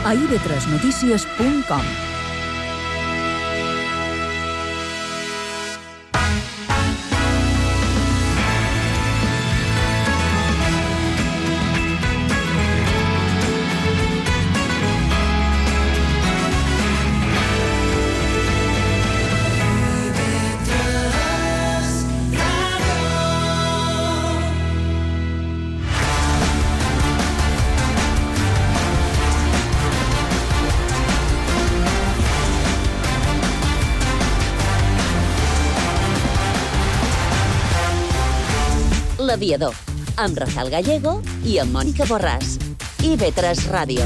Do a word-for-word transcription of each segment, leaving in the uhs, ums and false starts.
a i ve tres notícies punt com. L'Aviador, amb Rafael Gallego i amb Mònica Borràs. i ve tres Ràdio.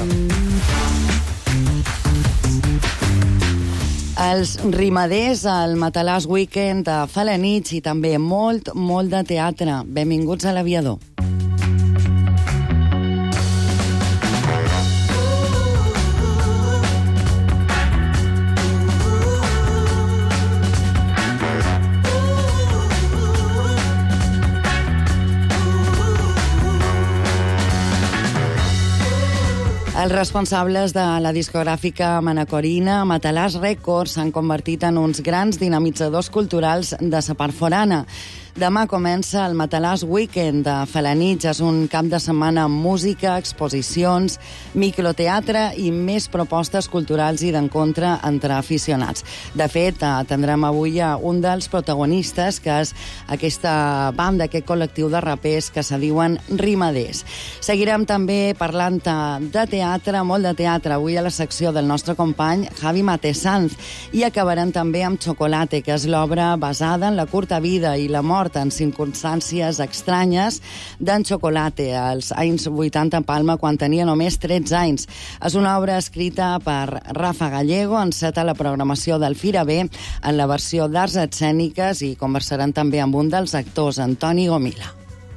Els rimaders, el Matalàs Weekend, a Falanich i també molt, molt de teatre. Benvinguts a l'Aviador. Els responsables de la discogràfica manacorina Matalàs Records s'han convertit en uns grans dinamitzadors culturals de sa part forana. Demà comença el Matalàs Weekend de Falanich. És un cap de setmana amb música, exposicions, microteatre i més propostes culturals i d'encontre entre aficionats. De fet, atendrem avui a un dels protagonistes, que és aquesta banda, aquest col·lectiu de rapers que se diuen Rimaders. Seguirem també parlant de teatre, molt de teatre, avui a la secció del nostre company Javi Matesanz, i acabarem també amb Chocolate, que és l'obra basada en la curta vida i la mort en circumstàncies estranyes d'en Chocolate, als anys vuitanta a Palma, quan tenia només tretze anys. És una obra escrita per Rafa Gallego, enceta la programació del Fira B en la versió d'arts escèniques, i conversarem també amb un dels actors, Antoni Gomila.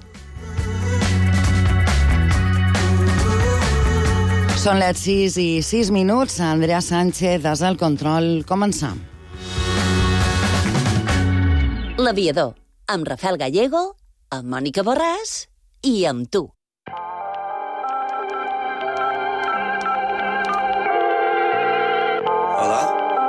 Són les sis i sis minuts. Andrea Sánchez és al control. Començam. L'Aviador, amb Rafael Gallego, amb Mònica Borràs i amb tu. Hola.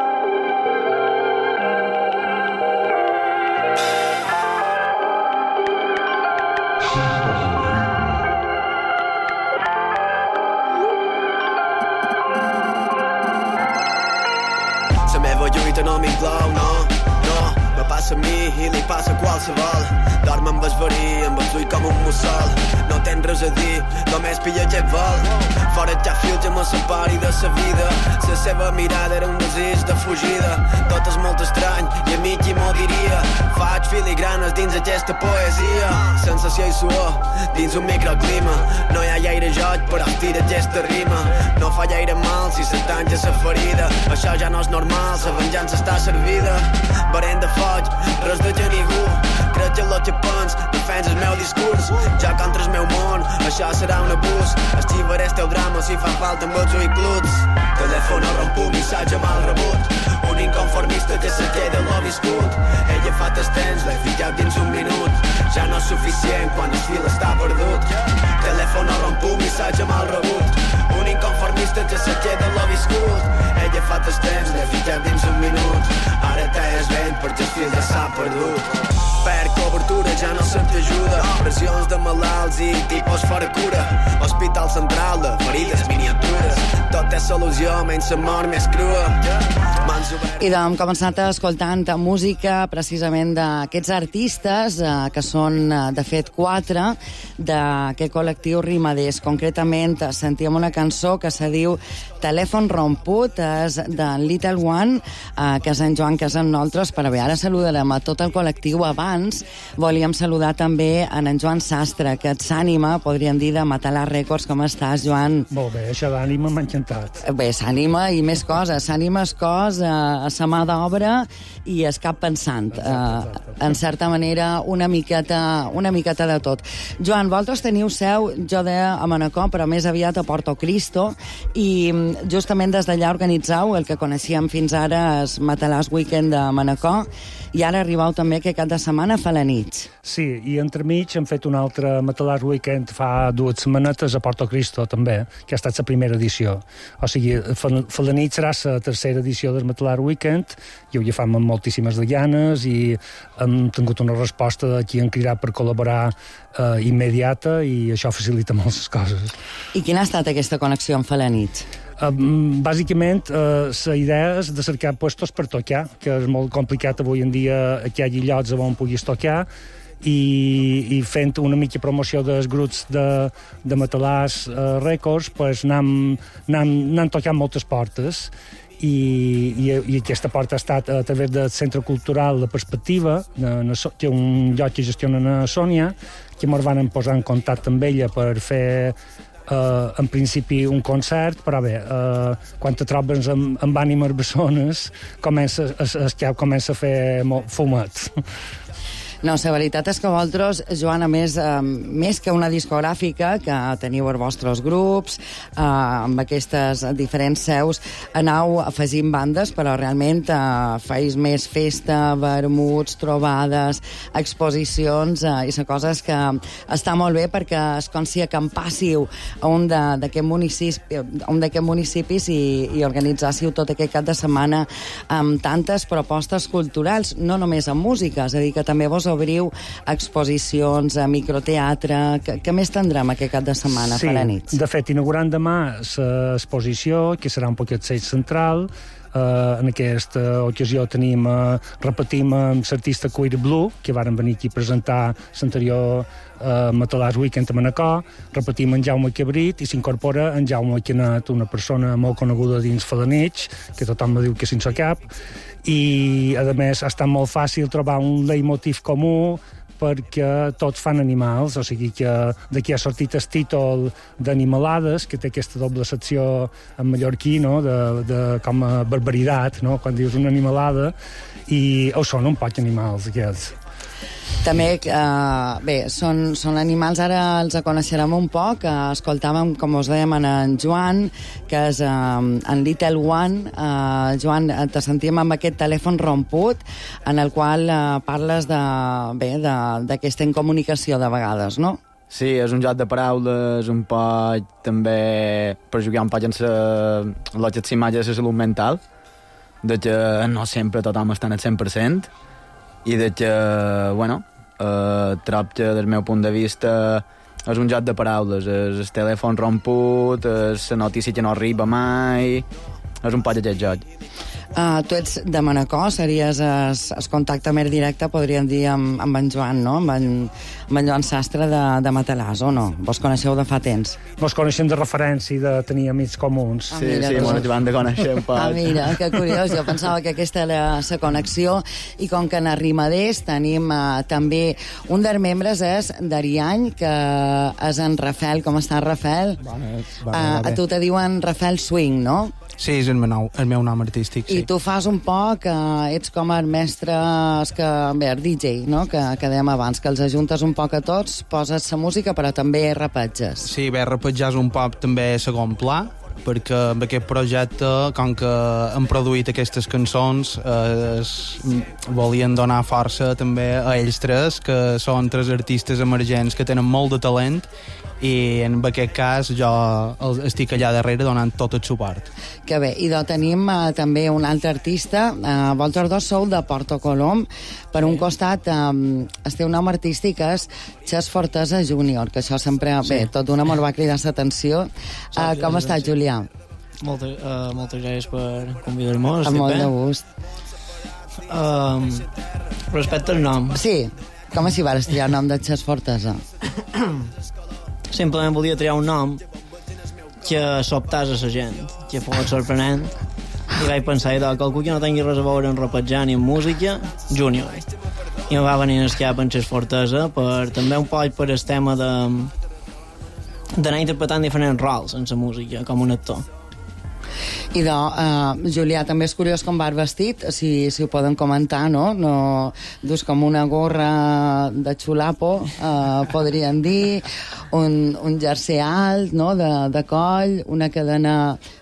La meva lluita no m'inclou, no, no. Me passa a mi i li passa a qualsevol. Dorm amb el verí, amb els ulls com un mussol. No tens res a dir, només pilla aquest vol. Fora ja fills amb el separi de sa vida. La seva mirada era un desig de fugida. Tot és molt estrany i a mi qui m'ho diria. Faig filigranes dins aquesta poesia. Sensació i suor dins un microclima. No hi ha gaire joc però estira aquesta rima. No fa gaire mal si se tanca sa ferida. Això ja no és normal, sa venjança està servida. Barent de foig, res de ja ningú. Crec que el que pens, defens el meu discurs. Ja contra el meu món, això serà un abús. Esquivaré el teu drama si fa falta amb els uicluts. Telèfon o rompu, missatge mal rebut. Un inconformista que se queda l'ho viscut. Ella fa tas temps, l'he ficat dins un minut. Ja no és suficient quan el fil està perdut. Telèfon o rompu, missatge mal rebut. Un inconformista que se queda l'ho viscut. Ella fa tas temps, l'he ficat dins un minut. Ara t'has vent perquè el fil ja s'ha perdut. Per cobertura ja no se't ajuda. Pressions de malalts i tipus fora cura. Hospital central de ferides miniatures. Tot és solució menys la mort més crua. I doncs hem començat escoltant música precisament d'aquests artistes, eh, que són eh, de fet quatre d'aquest col·lectiu Rimaders. Concretament sentíem una cançó que se diu Telèfon romput, és de Little One, eh, que és en Joan, que és en nosaltres. Però bé, ara saludarem a tot el col·lectiu. Abans volíem saludar també en en Joan Sastre, que ets ànima, podríem dir, de Matalàs Records. Com estàs, Joan? Molt bé, això d'ànima m'ha encantat. Bé, s'ànima i més coses. S'ànima és cos a, a sa mà d'obra i es cap pensant. Uh, en certa manera, una miqueta, una miqueta de tot. Joan, vosaltres teniu seu, jo deia, a Manacor, però més aviat a Porto Cristo, i justament des d'allà organitzau el que coneixíem fins ara, el Matalàs Weekend de Manacor, i ara arribau també aquest cap de setmana a Felanitx. Sí, i entremig hem fet un altre Matalàs Weekend fa dues setmanetes a Porto Cristo, també, que ha estat la primera edició. O sigui, Felanitx serà la tercera edició del Matalàs Weekend, i ho fan amb moltíssimes de ganes, i hem tingut una resposta de qui han cridat per col·laborar eh, immediata, i això facilita moltes coses. I quina ha estat aquesta connexió amb Felanitx? Uh, bàsicament, uh, la idea és de cercar puestos per tocar, que és molt complicat avui en dia que hi hagi llocs on puguis tocar, i, i fent una mica promoció dels grups de, de Matalàs uh, Records, pues, n'hem, n'hem, n'hem tocat moltes portes, i, i, i aquesta porta ha estat a través del Centre Cultural La Perspectiva, que és un lloc que gestionen a Sònia, que ens van posar en contacte amb ella per fer Uh, en principi un concert, però bé, uh, quan te trobes amb, amb ànimes bessones, comença, es, es, ja comença a fer fumet. No, la veritat és que vosaltres, Joan, a més, eh, més que una discogràfica, que teniu els vostres grups, eh, amb aquestes diferents seus, anau afegint bandes, però realment eh, feis més festa, vermuts, trobades, exposicions, eh, i la cosa és que està molt bé perquè es consi que en passiu a un d'aquests municipi, municipis i, i organitzassiu tot aquest cap de setmana amb tantes propostes culturals, no només amb música, és a dir, que també vos obriu exposicions, a microteatre. Què, què més tindrem aquest cap de setmana, sí, per la nit? De fet, inaugurant demà l'exposició, que serà un poquet seix central. Uh, en aquesta ocasió tenim, uh, repetim amb l'artista Queer Blue, que varen venir aquí a presentar l'anterior uh, Matalàs Weekend a Manacor. Repetim en Jaume Cabrit i s'incorpora en Jaume Canet, una persona molt coneguda dins Felanitx, que tothom me diu que sense cap, i a més ha estat molt fàcil trobar un leitmotiv comú perquè tots fan animals, o sigui que d'aquí ha sortit el títol d'Animalades, que té aquesta doble secció en mallorquí, no?, de, de, com a barbaritat, no?, quan dius una animalada, i o són un poc animals, aquests. També, eh, bé, són, són animals, ara els coneixerem un poc, eh, escoltàvem, com us dèiem, en, en Joan, que és eh, en Little One. Eh, Joan, te sentíem amb aquest telèfon romput, en el qual eh, parles de, bé, d'aquesta incomunicació de vegades, no? Sí, és un joc de paraules, un poc també per jugar un poc en les imatges de salut mental, de que no sempre tothom està al cent per cent, i de que, bueno, eh, trob que del meu punt de vista és un joc de paraules, és el telèfon romput, és la notícia que no arriba mai, és un poc aquest joc. Uh, tu ets de Manacor, series el, el contacte més directe, podríem dir, amb, amb en Joan, no? Amb en, amb en Joan Sastre de, de Matalàs, o no? Vos coneixeu de fa temps? Vos coneixem de referència i de tenir amics comuns. Ah, sí, mira, sí, tu. ens van de conèixer un poc. Ah, mira, que curiós, jo pensava que aquesta era la connexió, i com que en Arrimaders tenim uh, també un dels membres és d'Ariany, que és en Rafael. Com està, Rafael? Bona, bona, uh, a tu te diuen Rafael Swing, no? Sí, és el meu, nom, el meu nom artístic, sí. I tu fas un poc, eh, ets com el mestre, que, bé, el D J, no?, que, que dèiem abans, que els ajuntes un poc a tots, poses la música, però també rapatges. Sí, bé, rapatjar és un poc també segon pla, perquè amb aquest projecte, com que han produït aquestes cançons, eh, volien donar força també a ells tres, que són tres artistes emergents que tenen molt de talent, i en aquest cas jo estic allà darrere donant tot el suport. Que bé, i doncs tenim eh, també un altre artista, eh, vosaltres dos sou de Porto Colom, per un costat eh, el teu nom artístic és Xes Fortesa Júnior, que això sempre, sí. Bé, tot d'una molt va cridar l'atenció. Eh, com estàs, Julià? Moltes, uh, moltes gràcies per convidar-me. Amb molt de gust. Um, respecte al nom. Sí, com així vas triar el nom de Xes Fortesa? Simplement volia triar un nom que sobtàs a la gent, que fos sorprenent, i vaig pensar, idò, que algú que no tingui res a veure en rapatjar ni en música, Júnior. I em va venir el cap en Xes Fortesa, per, també un poc per el tema de d'anar interpretant diferents rols en la música, com un actor. I de, uh, Julià, també és curiós com vas vestit, si, si ho poden comentar, no? no dus com una gorra de xulapo, uh, podríem dir, un, un jersei alt, no?, de, de coll, una cadena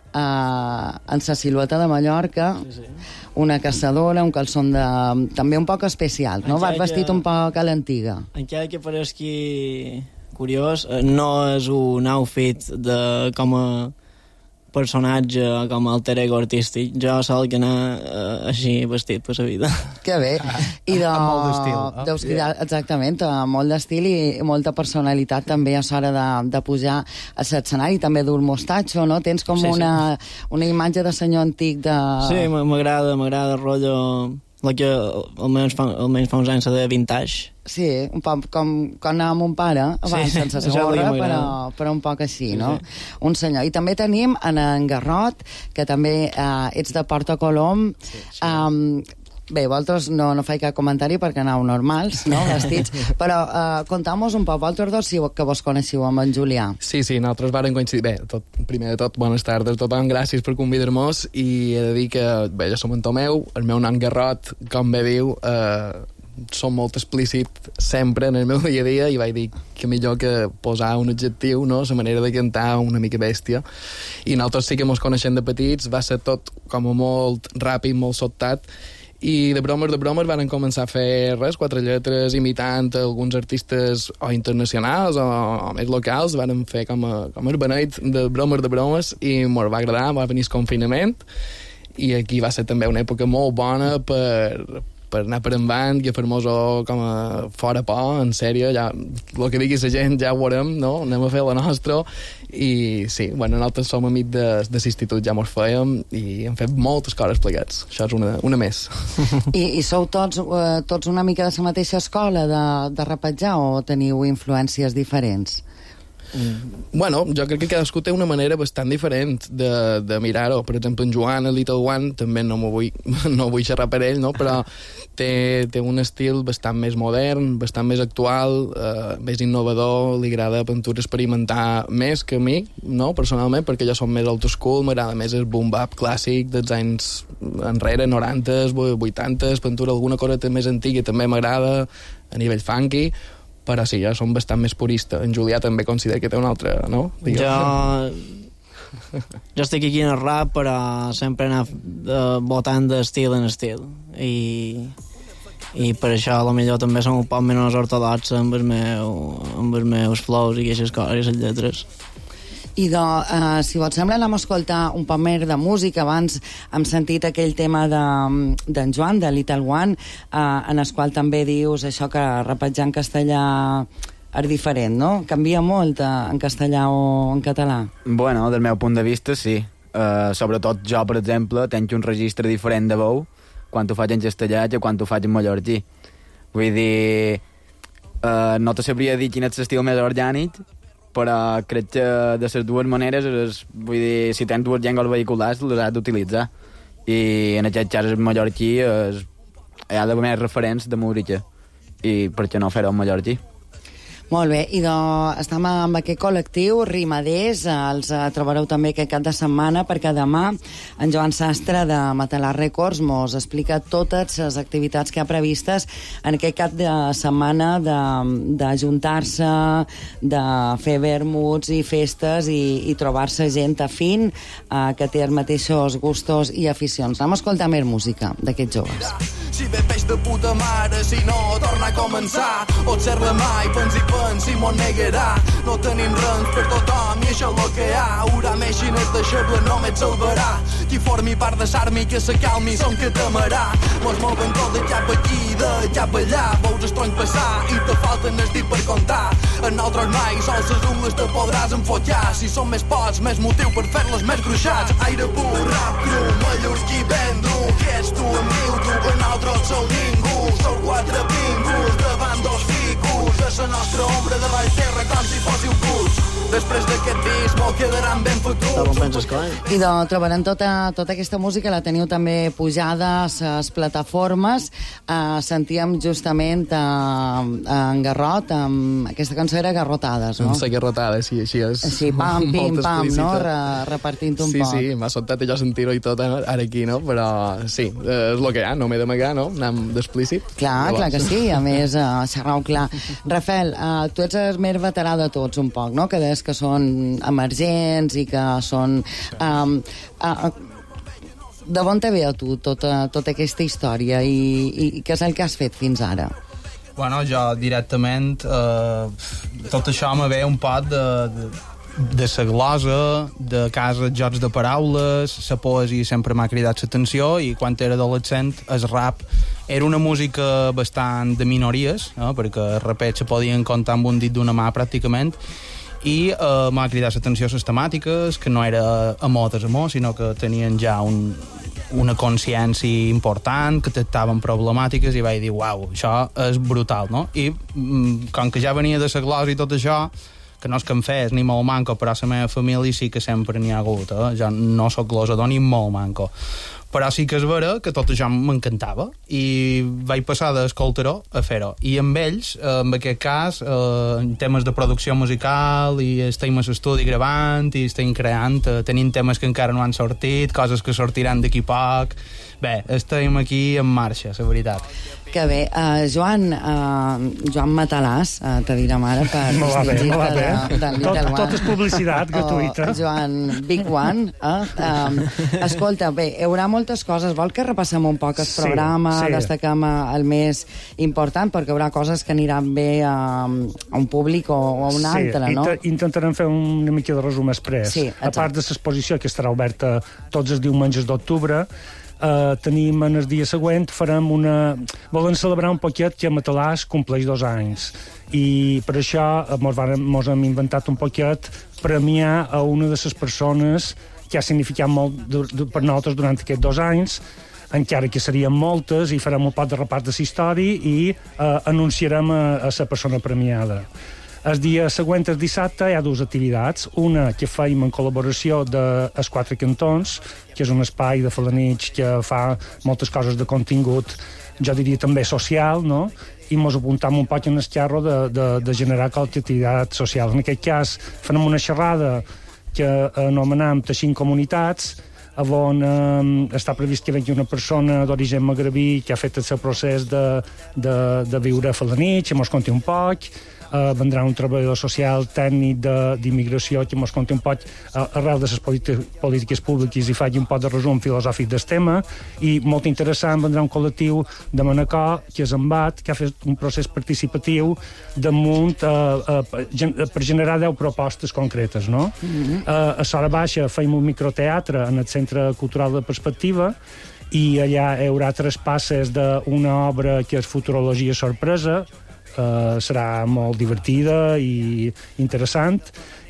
uh, en sa silueta de Mallorca, sí, sí. Una caçadora, un calçón de... també un poc especial, no? Vas vestit que... un poc a l'antiga. Encara que pareixi curiós, no és un outfit de, com a personatge, com a alter ego artístic. Jo sol que anar uh, així vestit per la vida. Que bé. I de... Amb molt d'estil. Oh? Deus cridar, exactament, molt d'estil i molta personalitat també a l'hora de, de pujar a l'escenari, també dur mostatxo, no? Tens com sí, una, sí. una imatge de senyor antic de... Sí, m'agrada, m'agrada el rotllo... La que almenys fa, almenys fa uns anys se deia vintage. Sí, un poc com quan anava amb un pare, abans sí, sense segurra, però, però un poc així, sí, no? Sí. Un senyor. I també tenim en, en Garrot, que també eh, ets de Porta Colom. Sí, sí. Um, bé, vosaltres no, no faig cap comentari perquè aneu normals, no?, vestits, però uh, contau-nos un poc, vosaltres dos, si que vos coneixiu amb en Julià. Sí, sí, nosaltres vàrem coincidir. Bé, tot, primer de tot, bones tardes a tothom, gràcies per convidar-nos, i he de dir que, bé, jo som en Tomeu, el meu nom Garrot, com bé diu, eh, som molt explícit sempre en el meu dia a dia, i vaig dir que millor que posar un adjectiu, no?, la manera de cantar una mica bèstia, i nosaltres sí que mos coneixem de petits, va ser tot com a molt ràpid, molt sobtat, i de bromes de bromes van començar a fer res, quatre lletres, imitant alguns artistes o internacionals o, o més locals. Van fer com a, com a beneit de bromes de bromes i m'ho va agradar, va venir el confinament i aquí va ser també una època molt bona per, per anar per endavant i a fer-nos com a fora por, en sèrio, ja, el que digui la gent ja ho veurem, no? Anem a fer la nostra. I sí, bueno, nosaltres som amics de, de l'institut, ja mos fèiem i hem fet moltes coses plegats. Això és una, una més. I, i sou tots, eh, tots una mica de la mateixa escola de, de rapatjar o teniu influències diferents? Mm. Bueno, jo crec que cadascú té una manera bastant diferent de, de mirar-ho. Per exemple, en Joan, el Little One, també no m'ho vull, no vull xerrar per ell, no? Però té, té un estil bastant més modern, bastant més actual, eh, més innovador, li agrada aventura experimentar més que a mi, no? Personalment, perquè jo som més old school, m'agrada més el boom-bap clàssic dels anys enrere, noranta, vuitanta, aventura alguna cosa més antiga també m'agrada, a nivell funky, però sí, jo som bastant més purista. En Julià també considera que té una altra, no? Digueu. Jo... jo estic aquí en el rap, però sempre anar uh, votant d'estil en estil. I, i per això, a lo millor, també som un poc menys ortodoxa amb, el meu, amb els meus flows i aquestes coses, i les lletres. I de, uh, si vos sembla, anem a escoltar un poc més de música. Abans hem sentit aquell tema d'en de, Joan, de Little One, uh, en el qual també dius això que rapatjar en castellà és diferent, no? Canvia molt uh, en castellà o en català? Bueno, del meu punt de vista, sí. Uh, sobretot jo, per exemple, tenc un registre diferent de veu quan ho faig en castellà que quan ho faig en mallorquí. Vull dir, uh, no te sabria dir quin és l'estil més orgànic, però crec que de les dues maneres és, vull dir, si tens dues llengües vehiculars les has d'utilitzar, i en aquest cas el mallorquí és, hi ha d'haver més referents de música i per què no fer-ho en mallorquí. Molt bé, i de, estem amb aquest col·lectiu Rimaders, els eh, trobareu també aquest cap de setmana, perquè demà en Joan Sastre de Matalar Records mos explica totes les activitats que hi ha previstes en aquest cap de setmana d'ajuntar-se, de, de fer vermuts i festes i, i trobar-se gent afín eh, que té els mateixos gustos i aficions. Anem a escoltar més música d'aquests joves. Si ve peix de puta mare, si no, torna a començar. Observa mai, pens i pens, si m'ho negarà. No tenim rens per tothom i això és el que hi ha. Haurà més xines de xeble, només salvarà. Qui formi part de s'armi, que se calmi, som que temerà. Mos mouen tot de cap aquí, de cap allà. Veus el tronc passar i te falten els dits per comptar. En nosaltres mai, sols les ungles te podràs enfotllar. Si som més pots, més motiu per fer-les més gruixats. Aire pur, rap cru, mallorquí ben dur. Qui ets tu, amiu, tu, que nosaltres sou ningú. Sou quatre pingus davant dos ficus. A la nostra ombra de baix terra com si fóssiu culs. Després d'aquest disc molt quedaran ben fotuts. I de, trobarem tota, tota aquesta música, la teniu també pujada a les plataformes. Uh, sentíem justament uh, en Garrot, amb aquesta cançó era Garrotades, no? Amb la garrotada, sí, així és. Sí, pam, pim, pam, no? Re, repartint un sí, poc. Sí, sí, m'ha sobtat allò sentir-ho i tot ara aquí, no? Però sí, és el que hi ha, no m'he d'amagar, no? Anem d'explícit. Clar, Llavors. clar que sí, a més, uh, xerrau clar. Rafael, uh, tu ets el més veterà de tots un poc, no? Que des que són emergents i que són... Um, uh, de on te ve a tu tota, tota aquesta història i, i, i què és el que has fet fins ara? Bueno, jo directament eh, tot això me ve un poc de, de, de la glosa, de casa jocs de paraules, la poesia sempre m'ha cridat l'atenció i quan era adolescent el rap era una música bastant de minories, no? Perquè els rapets se podien comptar amb un dit d'una mà pràcticament, i eh, m'ha cridat l'atenció les temàtiques, que no era amor desamor, sinó que tenien ja un, una consciència important, que tractaven problemàtiques, i vaig dir, uau, això és brutal, no? I mm, com que ja venia de la glosa i tot això, que no és que em fes ni molt manco, però a la meva família sí que sempre n'hi ha hagut, eh? Jo no sóc glosador ni molt manco. Però sí que és vera que tot això m'encantava i vaig passar d'escoltar-ho a fer-ho. I amb ells, en aquest cas, eh, en temes de producció musical, i estem a l'estudi gravant, i estem creant, eh, tenim temes que encara no han sortit, coses que sortiran d'aquí poc... Bé, estem aquí en marxa, la veritat. Que bé. Uh, Joan, uh, Joan Matalàs, uh, te direm ara per distingir-te de, de Little One. Tot, tot és publicitat gratuïta. O Joan Big One. Uh, um, escolta, bé, hi haurà moltes coses. Vol que repassem un poc el sí, programa, sí. destaquem el més important, perquè hi haurà coses que aniran bé a, a un públic o, o a un sí, altre, no? Sí, intentarem fer una mica de resum express. Sí, a part de l'exposició, que estarà oberta tots els diumenges d'octubre, Uh, tenim en el dia següent, farem una... Volen celebrar un poquet que Matalàs compleix dos anys. I per això mos, vàrem, mos hem inventat un poquet premiar a una de les persones que ha significat molt de, de, per nosaltres durant aquests dos anys, encara que serien moltes, i farem un pot de repart de la història i uh, anunciarem a, a la persona premiada. El dia següent, el dissabte, hi ha dues activitats. Una que feim en col·laboració de Els Quatre Cantons, que és un espai de Felanitx que fa moltes coses de contingut, jo diria també social, no? I mos apuntam un poc en el xarro de, de, de generar qualque activitat social. En aquest cas, farem una xerrada que anomenem Teixint Comunitats, on eh, està previst que vingui una persona d'origen magrebí que ha fet el seu procés de, de, de viure a Felanitx, que mos conti un poc. Uh, vendrà un treballador social tècnic d'immigració que ens conti un poc uh, arrel de les polítiques públiques i faci un poc de resum filosòfic del tema. I molt interessant, vendrà un col·lectiu de Manacor, que és Embat, que ha fet un procés participatiu damunt uh, uh, per generar deu propostes concretes, no? Mm-hmm. uh, a Sora Baixa feim un microteatre en el Centre Cultural de Perspectiva, i allà hi haurà tres passes d'una obra que és Futurologia Sorpresa. Uh, serà molt divertida i interessant,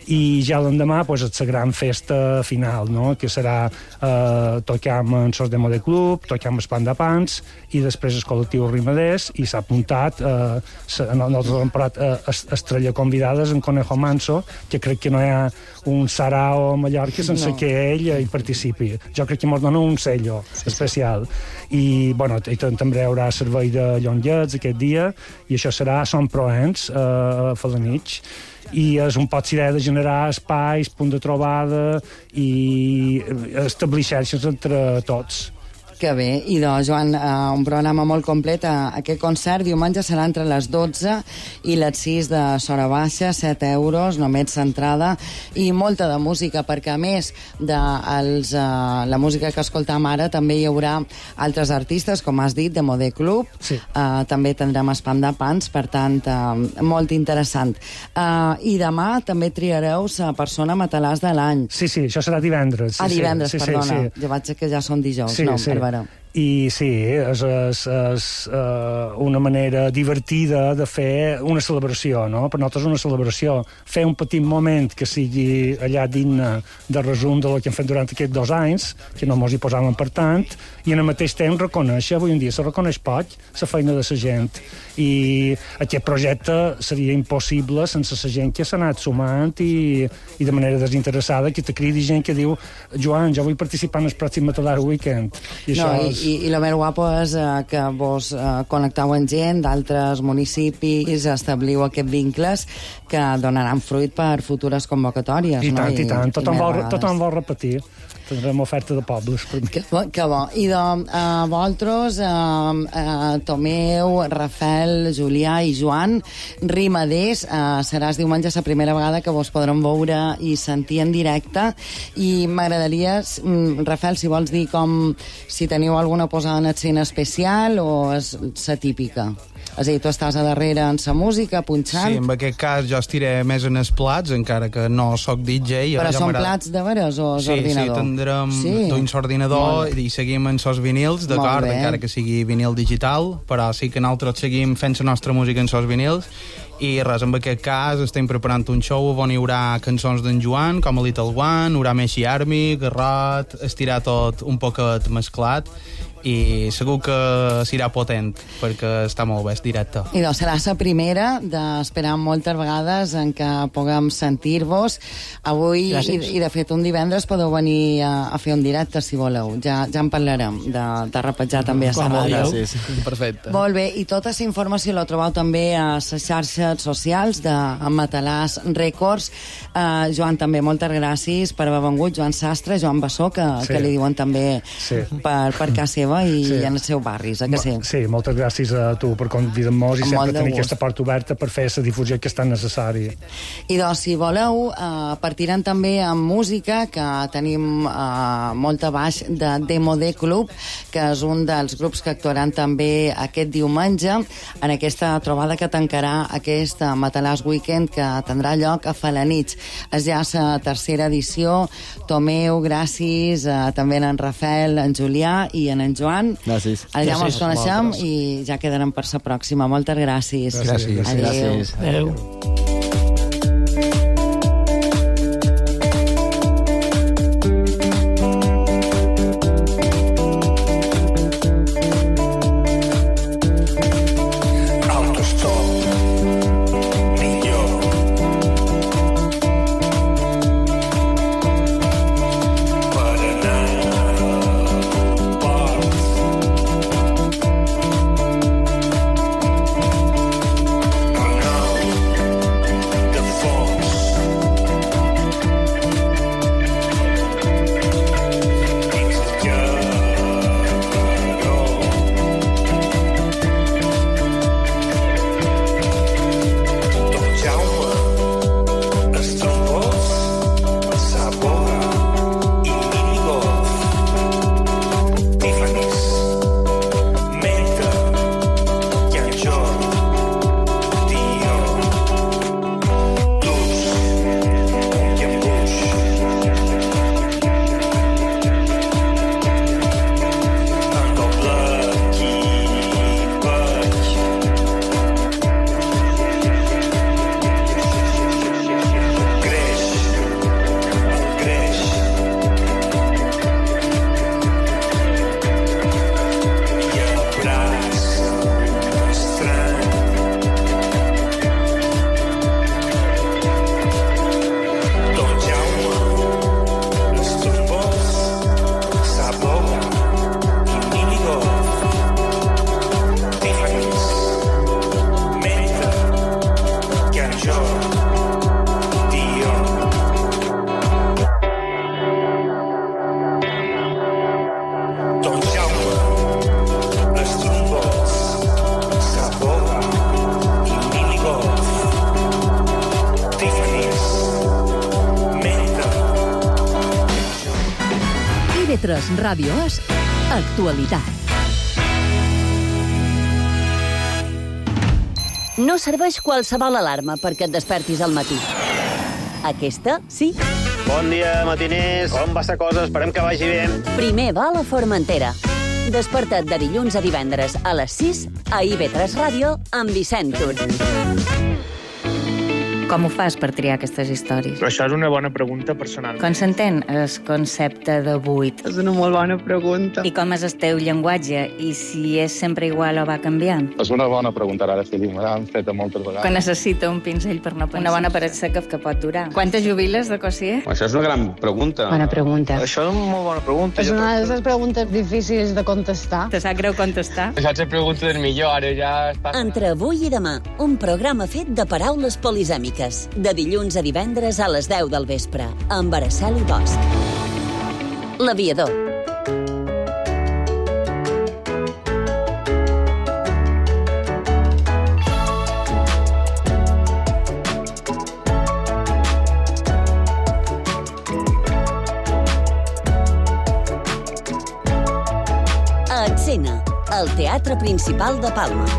i ja l'endemà pues, és la gran festa final, no? Que serà uh, tocam en Sos Demo de Club, tocam el Pan de Pans, i després el col·lectiu Rimaders, i s'ha apuntat uh, nosaltres hem parat uh, estrella convidades en Conejo Manso, que crec que no hi ha un sarao a Mallorca sense no. que ell hi participi. Jo crec que ens dona un sello sí, especial. I, bueno, i també hi haurà servei de llonguets aquest dia, i això serà a Son Proens, uh, a Felanitx, i és un pot idea de generar espais, punt de trobada i establir xarxes entre tots. Que bé. I doncs, Joan, uh, un programa molt complet. Uh, aquest concert diumenge serà entre les dotze i les sis de Sora Baixa, set euros, només l'entrada, i molta de música, perquè a més de els, uh, la música que escoltam ara, també hi haurà altres artistes, com has dit, de Modé Club, sí. uh, també tindrem Spam de Pans, per tant, uh, molt interessant. Uh, I demà també triareu la persona Matalàs de l'any. Sí, sí, això serà divendres. Sí, ah, divendres, sí, perdona. Sí, sí. Jo vaig que ja són dijous. Sí, no, sí. I sí, és, és, és uh, una manera divertida de fer una celebració, no? Per nosaltres una celebració. Fer un petit moment que sigui allà digne de resum del que hem fet durant aquests dos anys, que no mos hi posàvem per tant, i en el mateix temps reconèixer, avui en dia se reconeix poc, la feina de la gent. I aquest projecte seria impossible sense la gent que s'ha anat sumant i, i de manera desinteressada, que te cridi gent que diu Joan, jo vull participar en el pròxim Matalar Weekend. I no, això i, és... i, i el més guapo és eh, que vos eh, connecteu amb gent d'altres municipis, establiu aquests vincles que donaran fruit per futures convocatòries. I no? tant, i, i tant. Tothom, i vol, tothom vol repetir. Tindrem oferta de pobles. Que, que bo. I de uh, vosaltres, uh, uh, Tomeu, Rafael, Julià i Joan, Rimaders, uh, seràs diumenge la primera vegada que vos podrem veure i sentir en directe. I m'agradaria, um, Rafael, si vols dir com si teniu alguna posada en escena especial o és la típica. És a dir, tu estàs a darrere en la música, punxant... Sí, en aquest cas jo estiré més en els plats, encara que no sóc D J. Però són plats de veres o és sí, ordinador? Sí, tindrem sí. d'un ordinador i seguim amb els vinils, d'acord, encara que sigui vinil digital, però sí que nosaltres seguim fent la nostra música en els vinils. I res, en aquest cas estem preparant un show on hi haurà cançons d'en Joan, com a Little One, haurà Messi Army, Garrot, estirar tot un poquet mesclat, i segur que serà potent perquè està molt bé, és directe. I doncs serà la primera d'esperar moltes vegades en què puguem sentir-vos avui i, i de fet un divendres podeu venir a, a fer un directe si voleu, ja, ja en parlarem de, de repejar també a la ràdio. Gràcies, perfecte. Molt bé, i tota la informació la trobeu també a les xarxes socials de Matalàs Records. uh, Joan, també moltes gràcies per haver vengut, Joan Sastre, Joan Bassó, que, sí. que li diuen també sí. per, per casa seva i sí. en els seus barris, eh, que sí? Sí, moltes gràcies a tu per convidar-nos i amb sempre tenir aquesta porta oberta per fer la difusió que és tan necessària. I doncs, si voleu, eh, partirem també amb música, que tenim eh, molta baix de Demo D Club, que és un dels grups que actuaran també aquest diumenge en aquesta trobada que tancarà aquest Matalàs Weekend que tindrà lloc a Falanits. És ja la tercera edició. Tomeu, gràcies, eh, també en Rafael, en Julià i en en Joan. Gràcies. Allà ens coneixem i ja quedarem per la pròxima. Moltes gràcies. Gràcies. Adéu. Gràcies. Adéu. T V tres Ràdio és actualitat. No serveix qualsevol alarma perquè et despertis al matí. Aquesta, sí. Bon dia, matiners. Com va la cosa? Esperem que vagi bé. Primer va a la Formentera. Desperta't de dilluns a divendres a les sis a I V tres Ràdio amb Vicent Tur. Com ho fas per triar aquestes històries? Però això és una bona pregunta personal. Com s'entén el concepte de buit? És una molt bona pregunta. I com és el teu llenguatge? I si és sempre igual o va canviant? És una bona pregunta, ara sí, me l'han feta moltes vegades. Que necessita un pinzell per no pensar. Una bona paret seca que pot durar. Quantes jubiles de Cossier? Això és una gran pregunta. Bona pregunta. Això és una molt bona pregunta. És una de les preguntes difícils de contestar. Te sap greu contestar? Això és pregunta del millor, ara ja... Està... Entre avui i demà, un programa fet de paraules polisèmiques. De dilluns a divendres a les deu del vespre, amb Araceli Bosch. L'Aviador. A Escena, el Teatre Principal de Palma.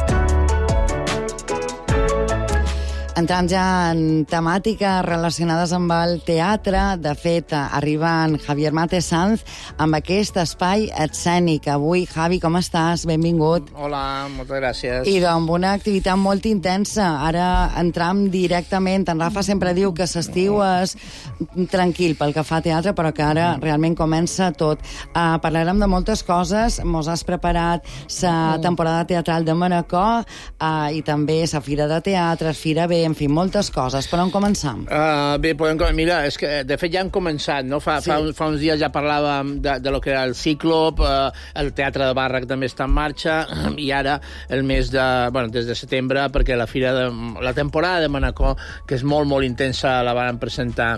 Entrant ja en temàtiques relacionades amb el teatre, de fet, arriba en Javier Mate Sanz amb aquest espai escènic. Avui, Javi, com estàs? Benvingut. Hola, moltes gràcies. I amb una activitat molt intensa. Ara entram directament. En Rafa sempre diu que l'estiu és tranquil pel que fa a teatre, però que ara realment comença tot. Uh, parlarem de moltes coses. Mos has preparat la temporada teatral de Manacor uh, i també la Fira de Teatre, Fira B, en fi, moltes coses. Per on començam? Uh, bé, podem... Mira, és que de fet ja hem començat, no? Fa, sí. fa, fa uns dies ja parlàvem de, de lo que era el Cíclop, uh, el Teatre de Barra que també està en marxa, i ara el mes de... Bueno, des de setembre, perquè la fira de... La temporada de Manacor, que és molt, molt intensa, la van presentar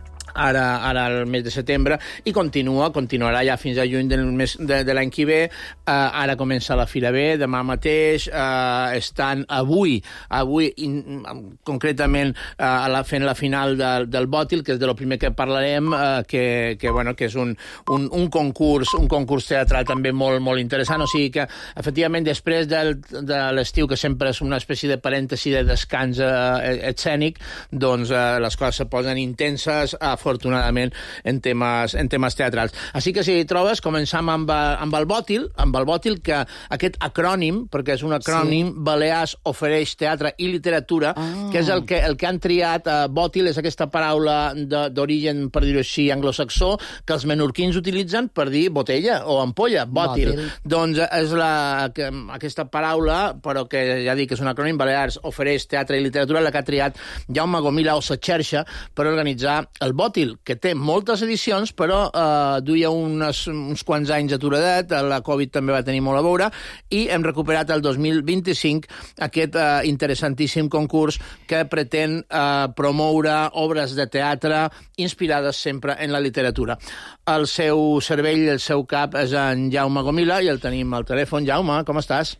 ara, ara el mes de setembre, i continua, continuarà ja fins a juny del mes de, de l'any que ve. Uh, ara comença la Fira B, demà mateix, uh, estan avui, avui in, concretament uh, a la, fent la final de, del Bòtil, que és de lo primer que parlarem, uh, que, que, bueno, que és un, un, un concurs, un concurs teatral també molt, molt interessant, o sigui que, efectivament, després del, de l'estiu, que sempre és una espècie de parèntesi de descans uh, escènic, doncs uh, les coses se posen intenses, uh, afortunadament, en temes, en temes teatrals. Així que, si hi trobes, començam amb, amb el Bòtil, amb el Bòtil, que aquest acrònim, perquè és un acrònim, sí. Balears ofereix teatre i literatura, ah. que és el que, el que han triat. Uh, Bòtil és aquesta paraula d'origen, per dir-ho així, anglosaxó, que els menorquins utilitzen per dir botella o ampolla, Bòtil. Bòtil. Doncs és la, que, aquesta paraula, però que ja dic que és un acrònim, Balears ofereix teatre i literatura, la que ha triat Jaume Gomila o sa xarxa per organitzar el Bòtil, que té moltes edicions, però eh, duia unes, uns quants anys aturadet, la Covid també va tenir molt a veure, i hem recuperat el dos mil vint-i-cinc aquest eh, interessantíssim concurs que pretén eh, promoure obres de teatre inspirades sempre en la literatura. El seu cervell, el seu cap, és en Jaume Gomila, i el tenim al telèfon. Jaume, com estàs?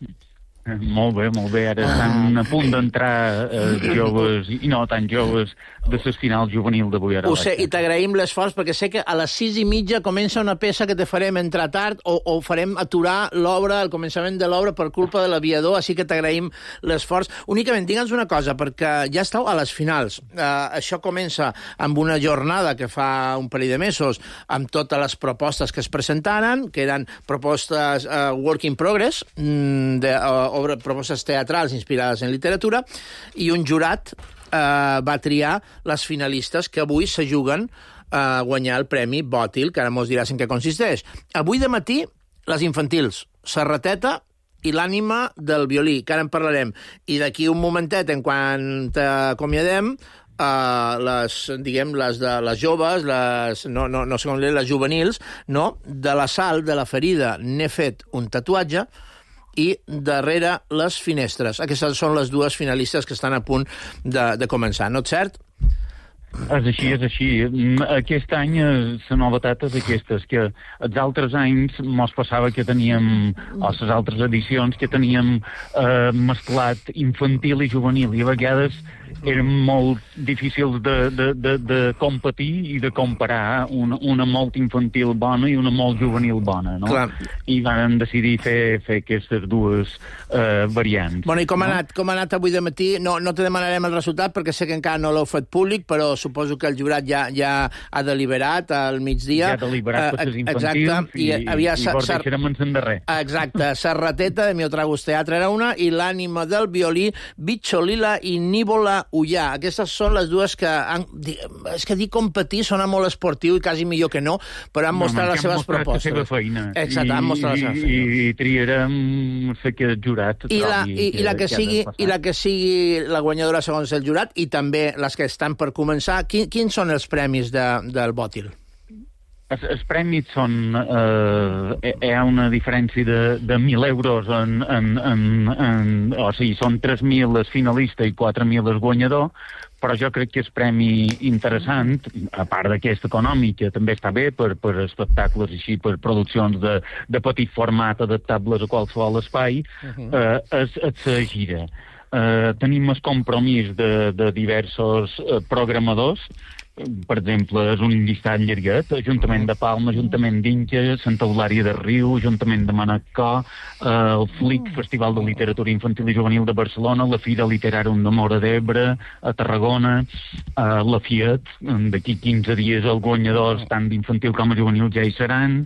Molt bé, molt bé. Ara estan a punt d'entrar eh, joves, i no tan joves, de les finals juvenil d'avui. Ho sé, i t'agraïm l'esforç, perquè sé que a les sis i mitja comença una peça que te farem entrar tard, o, o farem aturar l'obra, el començament de l'obra, per culpa de l'aviador, així que t'agraïm l'esforç. Únicament, digue'ns una cosa, perquè ja esteu a les finals. Uh, això comença amb una jornada que fa un parell de mesos, amb totes les propostes que es presentaren, que eren propostes uh, work in progress, mm, de, uh, obra, propostes teatrals inspirades en literatura, i un jurat Uh, va triar les finalistes que avui se juguen a uh, guanyar el Premi Bòtil, que ara mos diràs en què consisteix. Avui de matí, les infantils, Serrateta i l'ànima del violí, que ara en parlarem. I d'aquí un momentet, en quan t'acomiadem, uh, les, diguem, les de les joves, les, no, no, no sé com dir, les juvenils, no? De la Sal, de la Ferida, n'he fet un tatuatge, i darrere les finestres. Aquestes són les dues finalistes que estan a punt de, de començar, no és cert? És així, és així. Aquest any la novetat és aquestes, que els altres anys mos passava que teníem, o les altres edicions, que teníem eh, mesclat infantil i juvenil, i a vegades eren molt difícils de, de, de, de competir i de comparar una, una molt infantil bona i una molt juvenil bona, no? Clar. I van decidir fer, fer aquestes dues eh, variants. Bueno, i com ha no? anat, com ha anat avui de matí? No, no te demanarem el resultat perquè sé que encara no l'heu fet públic, però suposo que el jurat ja, ja ha deliberat al migdia. Ja ha deliberat per les infantils exacte, i, i, havia i vos deixarem en darrer. Exacte, Serrateta de Mio Tragus Teatre era una i l'ànima del violí Bicciolila i Nívola Ullà. Aquestes són les dues que han... És que dir competir sona molt esportiu i quasi millor que no, però han no, mostrat no, les seves propostes. La seva feina. Exacte, I, han mostrat la seva feina. I, i triarem fer que el jurat I la, i, i, la que que sigui, I la que sigui la guanyadora segons el jurat i també les que estan per començar. Quin, quins són els premis de, del Bòtil? Els, els premis són... Eh, hi ha una diferència de, de mil euros en, en, en, en... O sigui, són tres mil el finalista i quatre mil el guanyador, però jo crec que és premi interessant, a part d'aquest econòmic, que també està bé per, per espectacles així, per produccions de, de petit format adaptables a qualsevol espai, uh-huh. eh, és, és la gira. Eh, tenim el compromís de, de diversos eh, programadors. Per exemple, és un llistat llarguet: Ajuntament de Palma, Ajuntament d'Inca, Santa Eulària de Riu, Ajuntament de Manacor, eh, el FLIC, Festival de Literatura Infantil i Juvenil de Barcelona, la Fira Literària de Móra d'Ebre, a Tarragona, eh, la FIAT, d'aquí quinze dies els guanyadors tant d'infantil com a juvenil ja hi seran,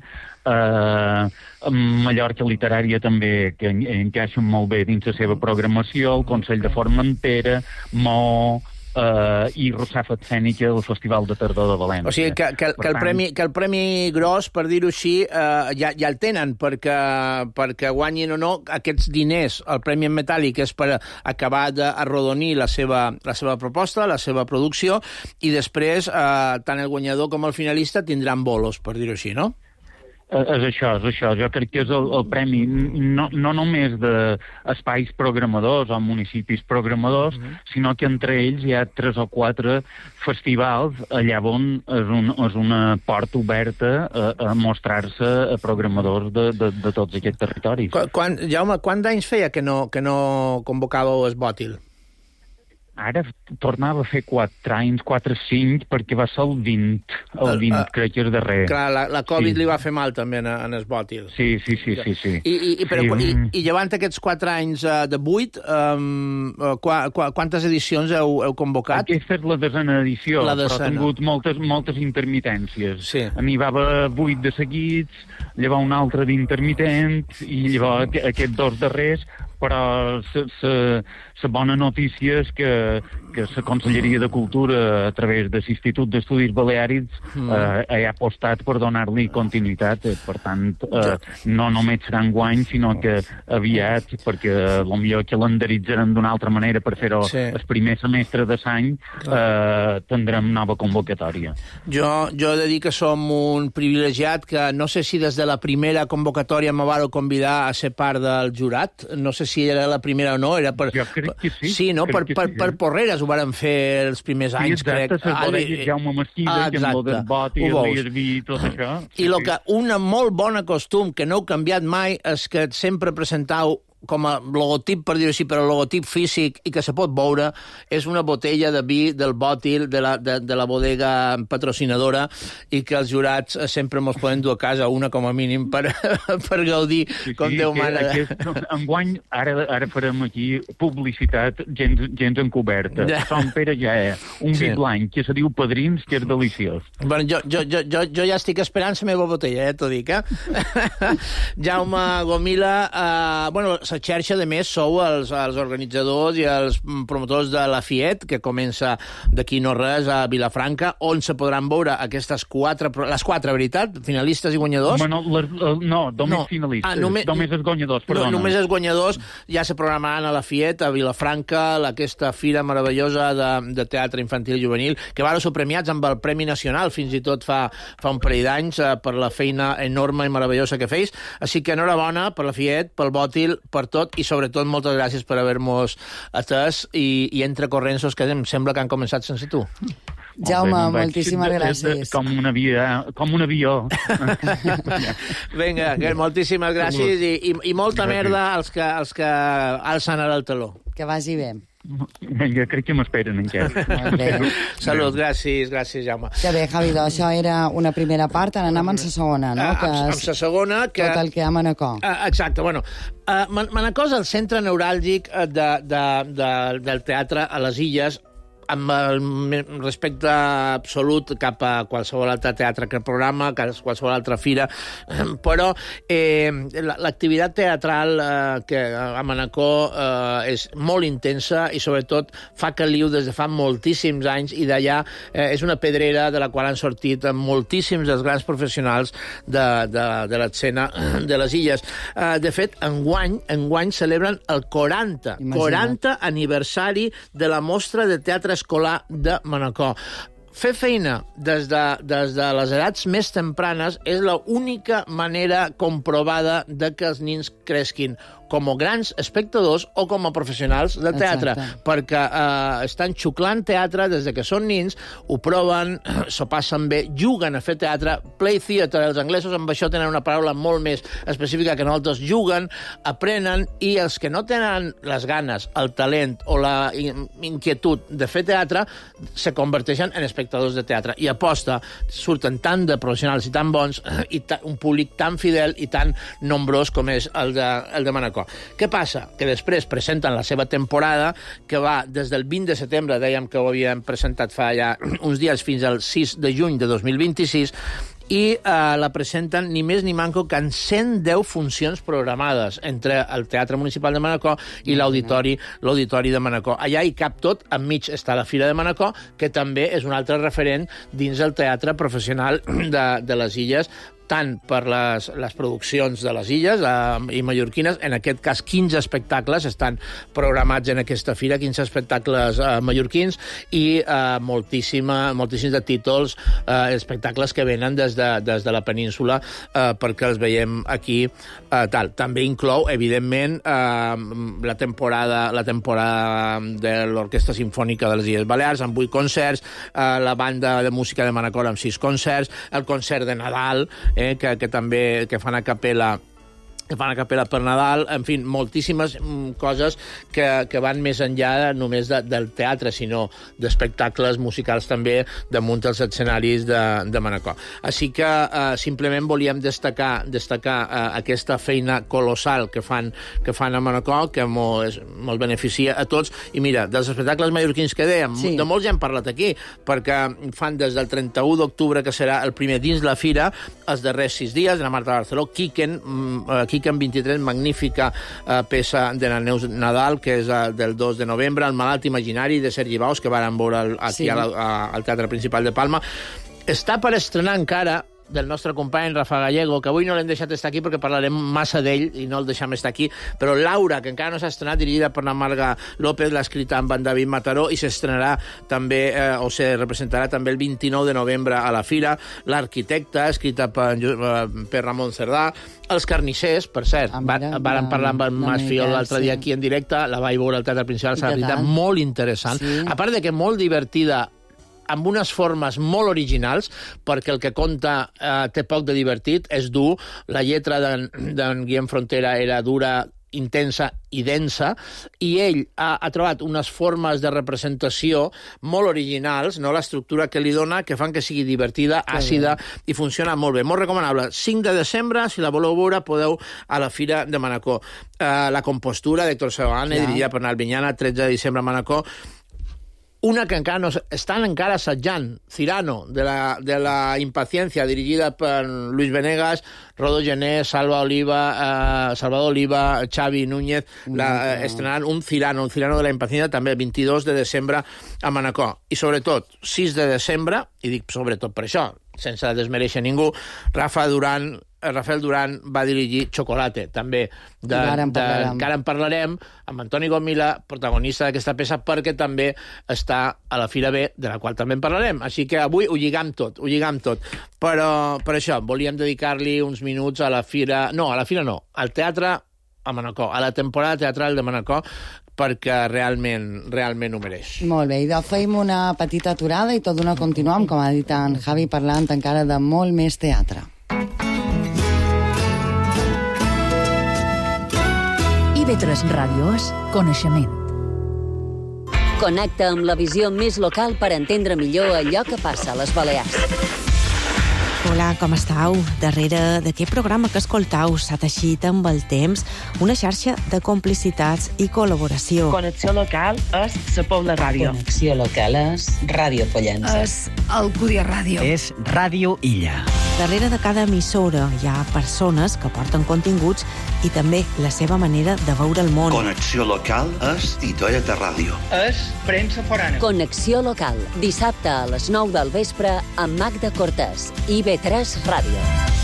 Uh, Mallorca Literària també, que en, encaixen molt bé dins la seva programació, el Consell de Formentera, Mo... Uh, i Russafa Escènica del Festival de Tardor de València. O sigui, que, que, que, el, premi, que el premi gros, per dir-ho així, uh, ja, ja el tenen, perquè, perquè guanyin o no aquests diners. El premi en metàl·lic és per acabar d'arrodonir la seva, la seva proposta, la seva producció, i després uh, tant el guanyador com el finalista tindran bolos, per dir-ho així, no? És això, és això. Jo crec que és el, el premi no, no només d'espais programadors o municipis programadors, uh-huh. sinó que entre ells hi ha tres o quatre festivals allà on és, un, és una porta oberta a, a mostrar-se a programadors de, de, de tots aquests territoris. Quan, Jaume, quants anys feia que no, que no convocàveu el Bòtil? Ara tornava a fer quatre anys, quatre cinc, perquè va ser el vint, el vint, uh, crec que és darrer. Clar, la, la Covid sí. li va fer mal també en, en el Bòtil. Sí, sí, sí, sí. sí. I, i, i, però, sí. i, i llevant aquests quatre anys uh, de vuit, um, qu qu quantes edicions heu, heu convocat? Aquesta és la desena edició, la desena. Però ha tingut moltes, moltes intermitències. Sí. N'hi va vuit de seguits, llavors un altre d'intermitents, i llavors aquests dos darrers, però la bona notícia és que, que la Conselleria de Cultura, a través de l'Institut d'Estudis Baleàrics, mm. eh, ha apostat per donar-li continuïtat. Eh, per tant, eh, no només serà enguany, sinó que aviat, perquè potser calendaritzarem d'una altra manera per fer-ho sí. el primer semestre de l'any, eh, tindrem nova convocatòria. Jo, jo he de dir que som un privilegiat que no sé si des de la primera convocatòria me vareu convidar a ser part del jurat, no sé si era la primera o no, era per... Jo crec que sí. Sí, no? Per, que per, sí, per eh? Porreres ho varen fer els primers anys, sí, exacte, crec. Ah, i... Jaume Mesquida, ah, que amb el del bot i el Liesby i tot això. I el que una molt bona costum que no heu canviat mai és que sempre presentau com a logotip, per dir-ho així, però logotip físic i que se pot veure, és una botella de vi del Bòtil, de la, de, de la bodega patrocinadora, i que els jurats sempre mos poden dur a casa una com a mínim per, per gaudir sí, com sí, Déu mana. Aquest, enguany, ara, ara farem aquí publicitat gens, gens encoberta. Ja. Som Pere ja és un sí. vi blanc que se diu Padrins, que és deliciós. Bueno, jo, jo, jo, jo, jo ja estic esperant la meva botella, eh, t'ho dic, eh? Jaume Gomila, eh, bueno, la xarxa, de més, sou els, els organitzadors i els promotors de la FIET, que comença d'aquí no res a Vilafranca, on se podran veure aquestes quatre, les quatre, veritat? Finalistes i guanyadors? Bueno, les, no, només no. finalistes. Ah, només, només els guanyadors, perdona. No, només els guanyadors ja se programaran a la FIET, a Vilafranca, aquesta fira meravellosa de, de teatre infantil i juvenil, que van ser premiats amb el Premi Nacional, fins i tot fa, fa un parell d'anys, eh, per la feina enorme i meravellosa que feis. Així que enhorabona per la FIET, pel Bòtil, per tot, i sobretot moltes gràcies per haver-nos atès i, i entre correnços que em sembla que han començat sense tu. Jaume, moltíssimes gràcies. Com un avió. Com un avió. Vinga, moltíssimes gràcies i, i, i molta merda als que, als que alcen ara el taló. Que vagi bé. Vinga, crec que m'esperen encara. Salut, gràcies, gràcies, Jaume. Que bé, Javi, doncs això era una primera part, ara anem amb la segona, no? Uh, que amb, amb la segona... Que... Tot el que hi ha a Manacor. Uh, exacte, bueno, uh, Manacor és el centre neuràlgic de, de, de, del teatre a les Illes, amb el respecte absolut cap a qualsevol altre teatre que programa, qualsevol altra fira, però eh, l'activitat teatral eh, que a Manacor eh, és molt intensa i sobretot fa caliu des de fa moltíssims anys i d'allà eh, és una pedrera de la qual han sortit moltíssims dels grans professionals de, de, de l'escena de les Illes. Eh, de fet, enguany, enguany celebren el quaranta, quaranta aniversari de la mostra de teatre escolar de Manacor. Fer feina des de, des de les edats més tempranes és l'única manera comprovada de que els nins cresquin com a grans espectadors o com a professionals de teatre, exacte, perquè eh, estan xuclant teatre des de que són nins, ho proven, s'ho passen bé, juguen a fer teatre, play theatre, els anglesos amb això tenen una paraula molt més específica que nosaltres, juguen, aprenen, i els que no tenen les ganes, el talent o la inquietud de fer teatre se converteixen en espectadors de teatre, i aposta, surten tant de professionals i tan bons, i ta, un públic tan fidel i tan nombrós com és el de, el de Manacor. Què passa? Que després presenten la seva temporada, que va des del vint de setembre, dèiem que ho havíem presentat fa ja uns dies, fins al sis de juny de dos mil vint-i-sis, i eh, la presenten ni més ni manco que en cent deu funcions programades entre el Teatre Municipal de Manacor i l'Auditori l'Auditori de Manacor. Allà hi cap tot, enmig està la Fira de Manacor, que també és un altre referent dins el teatre professional de, de les Illes, tant per les, les produccions de les Illes eh, i mallorquines, en aquest cas quinze espectacles estan programats en aquesta fira, quinze espectacles eh, mallorquins i eh, moltíssima, moltíssims de títols, eh, espectacles que venen des de, des de la península eh, perquè els veiem aquí. Eh, tal. També inclou, evidentment, eh, la temporada la temporada de l'Orquestra Simfònica de les Illes Balears, amb vuit concerts, eh, la banda de música de Manacor amb sis concerts, el concert de Nadal, Eh, que, que també que fan a capella que fan a capella per Nadal, en fi, moltíssimes mm, coses que, que van més enllà només de, del teatre, sinó d'espectacles musicals també damunt dels escenaris de, de Manacor. Així que eh, simplement volíem destacar, destacar eh, aquesta feina colossal que fan, que fan a Manacor, que ens mos beneficia a tots. I mira, dels espectacles mallorquins que dèiem, sí, de molts ja hem parlat aquí, perquè fan des del trenta-u d'octubre, que serà el primer dins la fira, els darrers sis dies, de la Marta Barceló, Quiquen, mm, Quiquen vint-i-tres, magnífica eh, peça de la Neus Nadal, que és eh, del dos de novembre, El malalt imaginari, de Sergi Baus, que vàrem veure el, aquí, sí, al, al Teatre Principal de Palma. Està per estrenar encara del nostre company Rafa Gallego, que avui no l'hem deixat estar aquí perquè parlarem massa d'ell i no el deixem estar aquí, però Laura, que encara no s'ha estrenat, dirigida per la Marga López, l'ha escrita amb en David Mataró, i s'estrenarà també, eh, o se representarà també el vint-i-nou de novembre a la Fira. L'Arquitecta, escrita per, per Ramon Cerdà. Els Carnissers, per cert, ah, mira, vàrem parlar amb en Mas Fiol l'altre dia aquí en directe, la vaig veure al Teatre Principal, s'ha veritat molt interessant, sí, a part de que molt divertida, amb unes formes molt originals, perquè el que conta eh, té poc de divertit, és dur, la lletra d'en Guillem Frontera era dura, intensa i densa, i ell ha, ha trobat unes formes de representació molt originals, no, l'estructura que li dona, que fan que sigui divertida, que àcida, bé, i funciona molt bé. Molt recomanable. cinc de desembre, si la voleu veure, podeu a la Fira de Manacor. Uh, la compostura d'Héctor Seoane, ja, dirigida per Nalbinyana, tretze de desembre a Manacor. Una que encara no estan encara assajant, Cirano, de la, de la Impaciencia, dirigida per Luis Venegas, Rodó Gené, Salva Oliva, eh, Salvador Oliva, Xavi Núñez, la, eh, estrenaran un Cirano, un Cirano de la Impaciencia, també el vint-i-dos de desembre a Manacor. I sobretot, sis de desembre, i dic sobretot per això, sense desmereixer ningú, Rafa Duran, Rafael Duran va dirigir Chocolate, també, de, de, encara en parlarem, amb Antoni Gomila, protagonista d'aquesta peça, perquè també està a la Fira B, de la qual també en parlarem. Així que avui ho lligam tot, ho lligam tot. Però per això volíem dedicar-li uns minuts a la Fira... No, a la Fira no, al teatre a Manacor, a la temporada teatral de Manacor, perquè realment, realment ho mereix. Molt bé, i doncs fem una petita aturada i tot d'una continuem, com ha dit en Javi, parlant encara de molt més teatre. I ve tres Ràdio és coneixement. Connecta amb la visió més local per entendre millor allò que passa a les Balears. Hola, com estàu? Darrere d'aquest programa que escoltau s'ha teixit amb el temps una xarxa de complicitats i col·laboració. Connexió local és la Pobla Ràdio. Connexió local és Ràdio Pollença. És Alcúdia Ràdio. És Ràdio Illa. Darrere de cada emissora hi ha persones que porten continguts i també la seva manera de veure el món. Connexió local és Titoia de Ràdio. És premsa forana. Connexió local, dissabte a les nou del vespre amb Magda Cortés i I B tres Ràdio.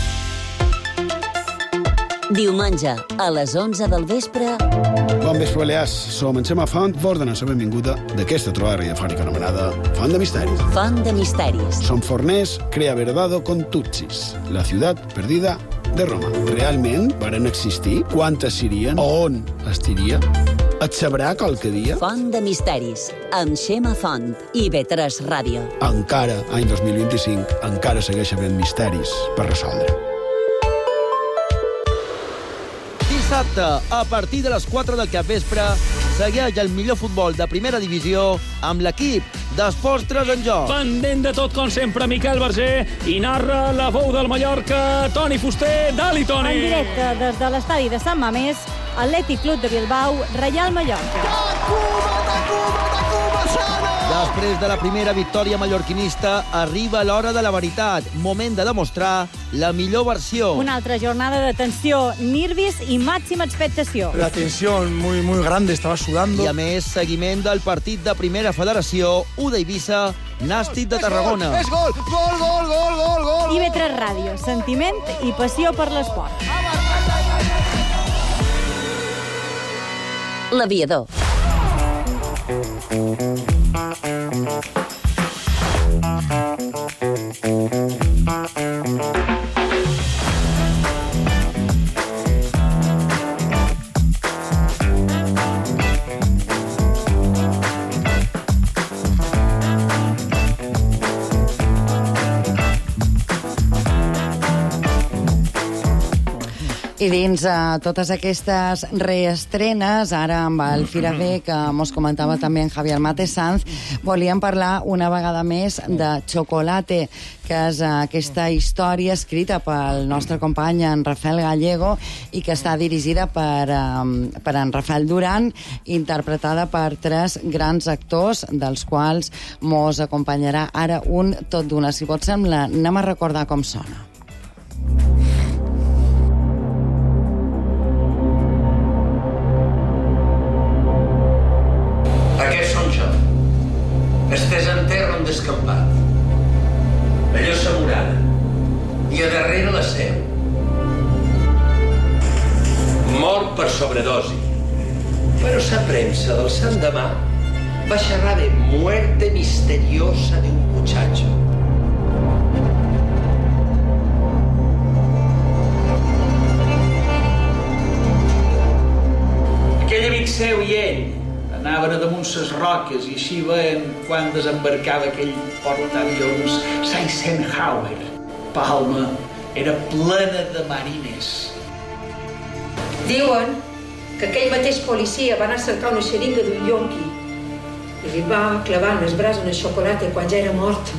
Diumenge, a les onze del vespre... Bon vespre, Balears. Som en Xema Font, vos donem la benvinguda d'aquesta trobada radiofònica anomenada Font de Misteris. Font de Misteris. Som forners, crea verdado con Tutsis, la ciutat perdida de Roma. Realment varen existir? Quantes serien? On estiria? Et sabrà qualque dia? Font de Misteris, amb Xema Font i I B tres Ràdio. Encara, any dos mil vint-i-cinc, encara segueix havent misteris per resoldre. Dissabte, a partir de les quatre del capvespre, segueix el millor futbol de primera divisió amb l'equip d'Esports tres en joc. Pendent de tot, com sempre, Miquel Verger, i narra la veu del Mallorca, Toni Fuster. Dali, Toni! En directe des de l'estadi de Sant Mamés, Atlètic Club de Bilbao, Reial Mallorca. Després de la primera victòria mallorquinista, arriba l'hora de la veritat. Moment de demostrar la millor versió. Una altra jornada de tensió, nervis i màxima expectació. La tensión muy, muy grande, estaba sudando. I a més, seguiment del partit de Primera Federació, U D Eivissa, Nàstic de Tarragona. És gol, gol, gol, gol, gol, gol. I B tres Ràdio, sentiment i passió per l'esport. L'aviador. I dins uh, totes aquestes reestrenes, ara amb el Fira B, que mos comentava també en Javier Mate Sanz, volíem parlar una vegada més de Chocolate, que és uh, aquesta història escrita pel nostre company en Rafael Gallego i que està dirigida per, um, per en Rafael Duran, interpretada per tres grans actors, dels quals mos acompanyarà ara un tot d'una. Si pot sembla, anem a recordar com sona. Aquest som jo, estès en terra on descampat. Allò s'amorada, i a darrere la seu. Mort per sobredosi, però sa premsa del sant demà va xerrar de muerte misteriosa de un muchacho. Aquell amic seu i ell anaven a damunt ses roques i així veien quan desembarcava aquell portaavions Eisenhower. Palma era plena de marines. Diuen que aquell mateix policia va anar a cercar una xeringa d'un yonqui i li va clavar en les brases una xocolata quan ja era mort.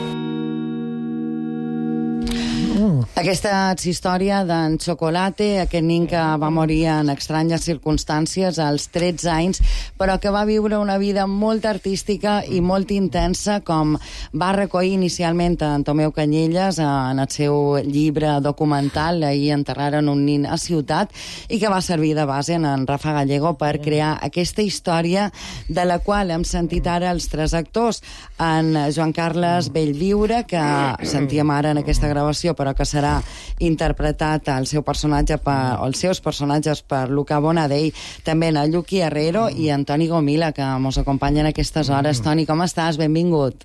Aquesta és història d'en Chocolate, aquest nen que va morir en estranyes circumstàncies als tretze anys, però que va viure una vida molt artística i molt intensa, com va recollir inicialment en Tomeu Canyelles en el seu llibre documental Ahir enterraren un nen a Ciutat, i que va servir de base en Rafa Gallego per crear aquesta història de la qual hem sentit ara els tres actors, en Joan Carles Bellviure, que sentíem ara en aquesta gravació, però que serà interpretat el seu personatge per, o els seus personatges per Luca Bonadell, també en Lluqui Herrero i en Toni Gomila, que ens acompanyen a aquestes hores. Toni, com estàs? Benvingut.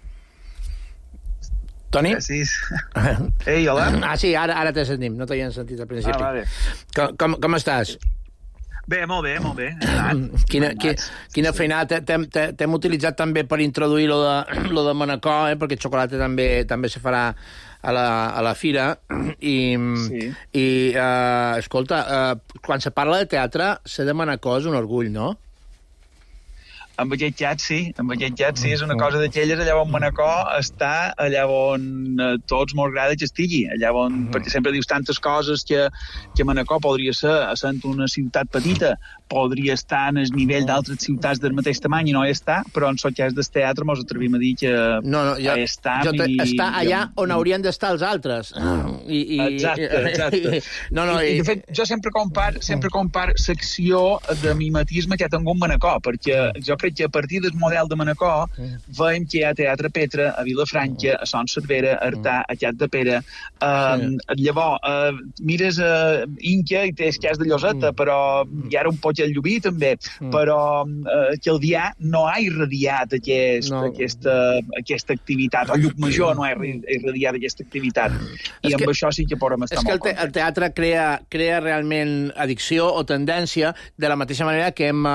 Toni? Gràcies. Ei, hola. Ah, sí, ara, ara te sentim, no t'havien sentit al principi. Ah, vale. Com, com, com estàs? Bé, molt bé, molt bé. Quina, qui, quina feinada. T'hem utilitzat també per introduir lo de, lo de Manacor, eh? Perquè Chocolate també també se farà a la, a la fira. I, sí. i uh, escolta, uh, quan se parla de teatre, ser de Manacor és un orgull, no? Amb aquest xat, sí. Amb aquest xat, sí. És una cosa d'aquelles allà on Manacor està, allà on eh, tots molt agrada que estigui. Allà on, mm -hmm. perquè sempre dius tantes coses que, que Manacor podria ser, sent una ciutat petita, podria estar en el nivell d'altres ciutats del mateix tamany i no hi està, però en el cas del teatre mos atrevim a dir que no, no, jo, està... Jo te, i, està allà i, on haurien d'estar els altres. I, i, exacte, exacte. no, no, I, i, i, de fet, jo sempre compar, sempre compar secció de mimetisme que ha tingut Manacor, perquè jo crec que a partir del model de Manacor veiem que hi ha Teatre Petra, a Vilafranca, a Son Cervera, a Artà, a Cat de Pere. Uh, llavors, uh, mires a uh, Inca i tens cas de Lloseta, però hi ha un poc el Llubí també, però uh, que el Dià no ha irradiat aquest, no. aquesta, aquesta activitat, o Llucmajor no ha irradiat aquesta activitat. I amb això sí que podem estar molt contents. És que el teatre crea, crea realment addicció o tendència, de la mateixa manera que hem,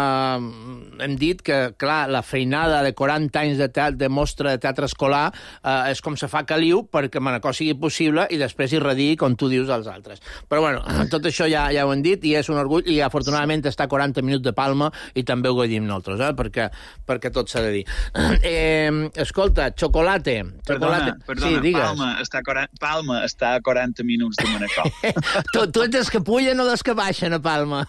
uh, hem dit que, clar, la feinada de quaranta anys de, teatre, de mostra de teatre escolar uh, és com se fa caliu perquè Manacor sigui possible i després irradiï, com tu dius, als altres. Però, bueno, tot això ja, ja ho hem dit i és un orgull i, afortunadament, està a quaranta minuts de Palma i també ho gaudim nosaltres, eh? perquè, perquè tot s'ha de dir. Eh, escolta, Chocolate. Perdona, chocolate. perdona, sí, Palma, està a, Palma està a quaranta minuts de Manacor. tu, tu ets dels que pugen o dels que baixen a Palma?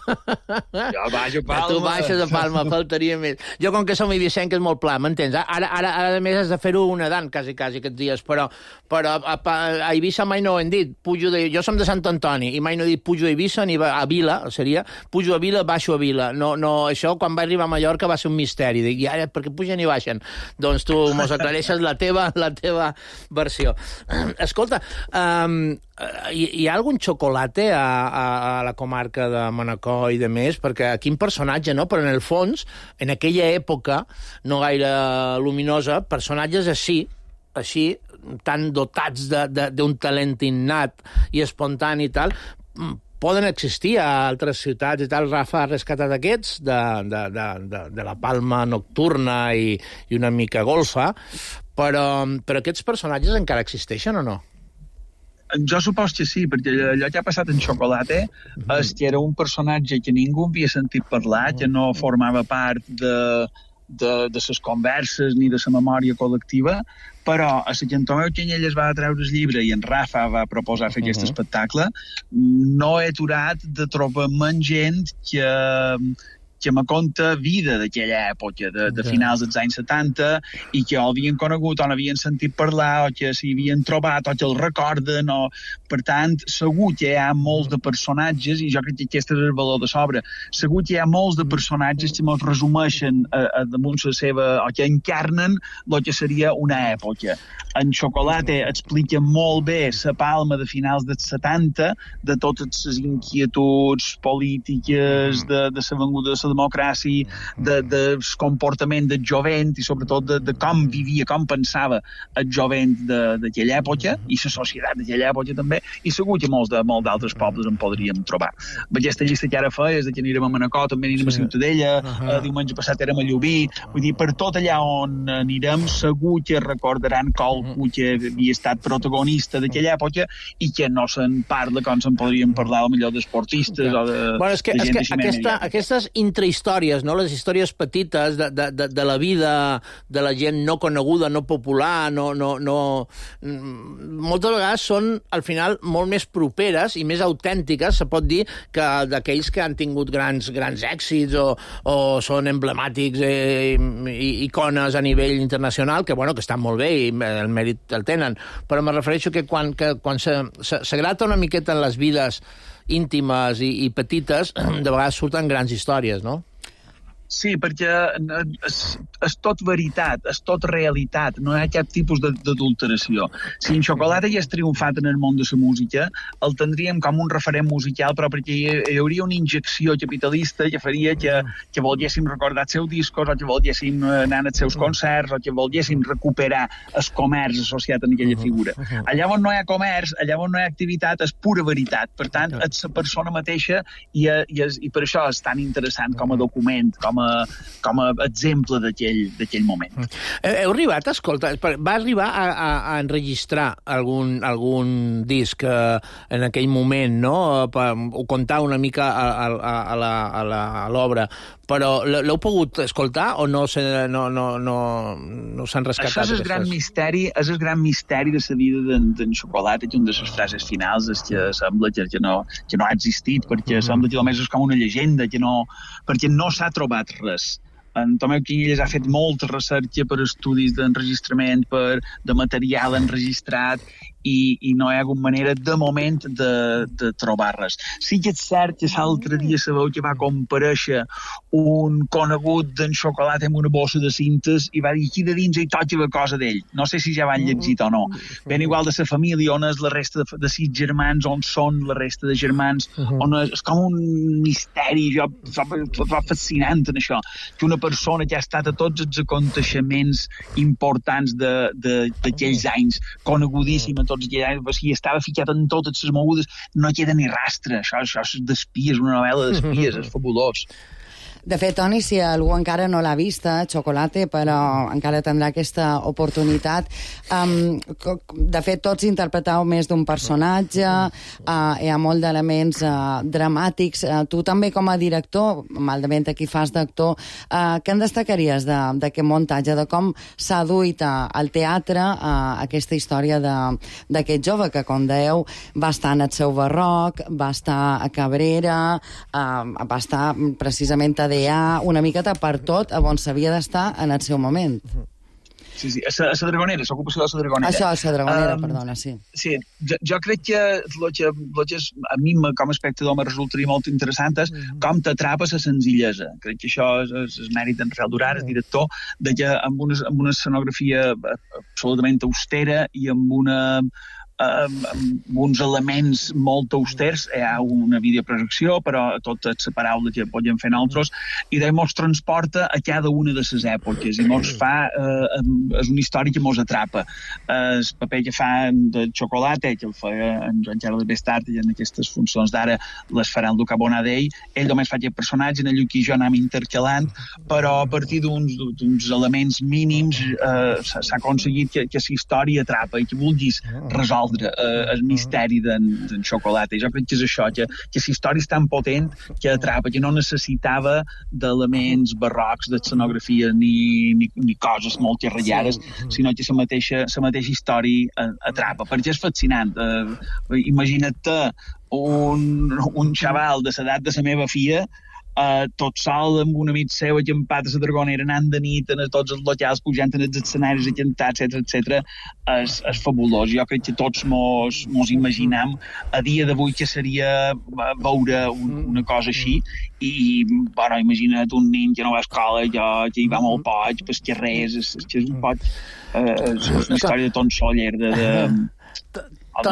Jo baixo a Palma. Tu baixes a Palma, faltaria més. Jo, com que som eivissenc, és molt pla, m'entens? Ara, ara, ara, a més, has de fer-ho nedant, quasi, quasi, aquests dies, però, però a, a, a Eivissa mai no ho hem dit. Pujo de, jo som de Sant Antoni i mai no he dit pujo a Eivissa ni a Vila, seria pujo a Vila, baixo a Vila. No, no, això, quan va arribar a Mallorca, va ser un misteri. Dic, i ara, per què pugen i baixen? Doncs tu mos aclareixes la teva, la teva versió. Escolta, um, hi, hi ha algun xocolate a, a, a la comarca de Manacor i de més? Perquè quin personatge, no? Però en el fons, en aquella època, no gaire luminosa, personatges així, així, tan dotats d'un talent innat i espontani i tal, poden existir a altres ciutats i tal. Rafa ha rescatat aquests de, de, de, de, de la Palma nocturna i, i una mica golfa, però, però aquests personatges encara existeixen o no? Jo supos que sí, perquè allò que ha passat en Chocolate és que era un personatge que ningú havia sentit parlar, que no formava part de, de, de les converses ni de la memòria col·lectiva, però a la Cantomeu Canyelles va treure el llibre i en Rafa va proposar fer aquest espectacle. No he aturat de trobar-me gent que... que me conta vida d'aquella època, de, de finals dels anys setanta, i que o havien conegut o n'havien sentit parlar, o que s'hi havien trobat, o que el recorden, o... Per tant, segur que hi ha molts de personatges, i jo crec que aquest és el valor de sobre, segur que hi ha molts de personatges que ens resumeixen a, a damunt la seva, o que encarnen el que seria una època. En Chocolate explica molt bé la Palma de finals dels setanta, de totes les inquietuds polítiques, de, de la venguda de la democràcia, de, del comportament del jovent i sobretot de, de com vivia, com pensava el jovent d'aquella època i la societat d'aquella època també, i segur que molts de molts d'altres pobles en podríem trobar. Amb aquesta llista que ara feies, de que anirem a Manacor, també anirem a Ciutadella, uh -huh. diumenge passat érem a Llubí, vull dir, per tot allà on anirem segur que recordaran qualcú que havia estat protagonista d'aquella època i que no se'n parla com se'n podríem parlar millor d'esportistes o de, bueno, és que, de gent és que aquesta, aquestes intrahistòries, no? Les històries petites de, de, de, de la vida de la gent no coneguda, no popular, no, no, no... moltes vegades són, al final, molt més properes i més autèntiques, se pot dir, que d'aquells que han tingut grans, grans èxits o, o són emblemàtics eh, i icones a nivell internacional, que, bueno, que estan molt bé i el mèrit el tenen, però me refereixo que quan, que, quan se, se, se grata una miqueta en les vides íntimes i, i petites, de vegades surten grans històries, no? Sí, perquè és, és tot veritat, és tot realitat, no hi ha cap tipus d'adulteració. Si en Chocolate ja és triomfat en el món de la música, el tindríem com un referent musical, però perquè hi, hi hauria una injecció capitalista que faria que, que volguéssim recordar els seus discos, o que volguéssim anar als seus concerts, o que volguéssim recuperar el comerç associat en aquella figura. Allà on no hi ha comerç, allà on no hi ha activitat, és pura veritat. Per tant, és la persona mateixa i, i, és, i per això és tan interessant com a document, com a com a exemple d'aquell moment. Heu arribat, escolta, va arribar a, a, a enregistrar algun, algun disc eh, en aquell moment, no? Per, o contar una mica a, a, a l'obra, però l'heu pogut escoltar o no, se, no, no, no, no s'han rescatat? Això és el gran misteri, és el gran misteri de la vida d'en, d'en Xocolata, que una de les frases finals és que sembla que, que, no, que no ha existit, perquè mm. sembla que només és com una llegenda, que no, perquè no s'ha trobat res. En Tomeu Quinillas ha fet molta recerca per estudis d'enregistrament, per, de material enregistrat, i, i no hi ha hagut manera, de moment, de, de trobar res. Sí que és cert que l'altre dia sabeu que va comparèixer un conegut d'en Xocolata amb una bossa de cintes i va dir aquí de dins hi toca la cosa d'ell. No sé si ja van llegit o no. Ben igual de la família, on és la resta de, de sis germans, on són la resta de germans, on és, és com un misteri, jo trobo fascinant en això, que una persona que ha estat a tots els aconteixements importants d'aquells anys, conegudíssima tots aquells anys, si estava ficat en totes les mogudes, no queda ni rastre. Això, això és d'espies, una novel·la d'espies, és fabulós. De fet, Toni, si algú encara no l'ha vista, Chocolate, però encara tindrà aquesta oportunitat. Um, de fet, tots interpreteu més d'un personatge, uh, hi ha molt d'elements uh, dramàtics. Uh, tu també, com a director, malament aquí fas d'actor, uh, què en destacaries d'aquest muntatge, de com s'ha duit uh, al teatre uh, aquesta història d'aquest jove que, com dèieu, va estar en el seu barroc, va estar a Cabrera, uh, va estar precisament a una miqueta per tot on s'havia d'estar en el seu moment. Sí, sí, a la Dragonera, l'ocupació de la Dragonera. Això, a la Dragonera, um, perdona, sí. Sí, jo, jo crec que el que, el que a mi com a espectador me resultaria molt interessant és mm. com t'atrapa la senzillesa. Crec que això és, és, és mèrit d'en Rafael Durar, el director, de que amb una, amb una escenografia absolutament austera i amb una... amb uns elements molt austers, hi ha una videoprojecció, però tot és la paraula que podem fer nosaltres, i d'ahir mos transporta a cada una de les èpoques, i mos fa, eh, és una història que mos atrapa. Eh, el paper que fa de Chocolate, que el feia en Joan Carles Bestart, i en aquestes funcions d'ara les farà el Luca Bonadell, ell només fa aquest personatge, en allò que jo anem intercalant, però a partir d'uns elements mínims eh, s'ha aconseguit que, que la història atrapa i que vulguis resoldre Uh, el misteri d'en Chocolate. Jo crec que és això, que, que la història és tan potent que atrapa, que no necessitava d'elements barrocs, d'escenografia ni, ni, ni coses molt xerrallades, sinó que la mateixa, la mateixa història atrapa, perquè és fascinant. Uh, imagina't un, un xaval de l'edat de la meva filla, Uh, tot sol amb un amic seu acampat a la Dragonera, anant de nit a tots els locals, pujant en els escenaris a cantar, etcètera, etcètera, és, és fabulós. Jo crec que tots mos, mos imaginam a dia d'avui que seria veure un, una cosa així, i, bueno, imagina't un nen que no va a escola, jo, que hi va molt poc, pues que res, és, és, és un poc, uh, és una història de Tom Sawyer, de... de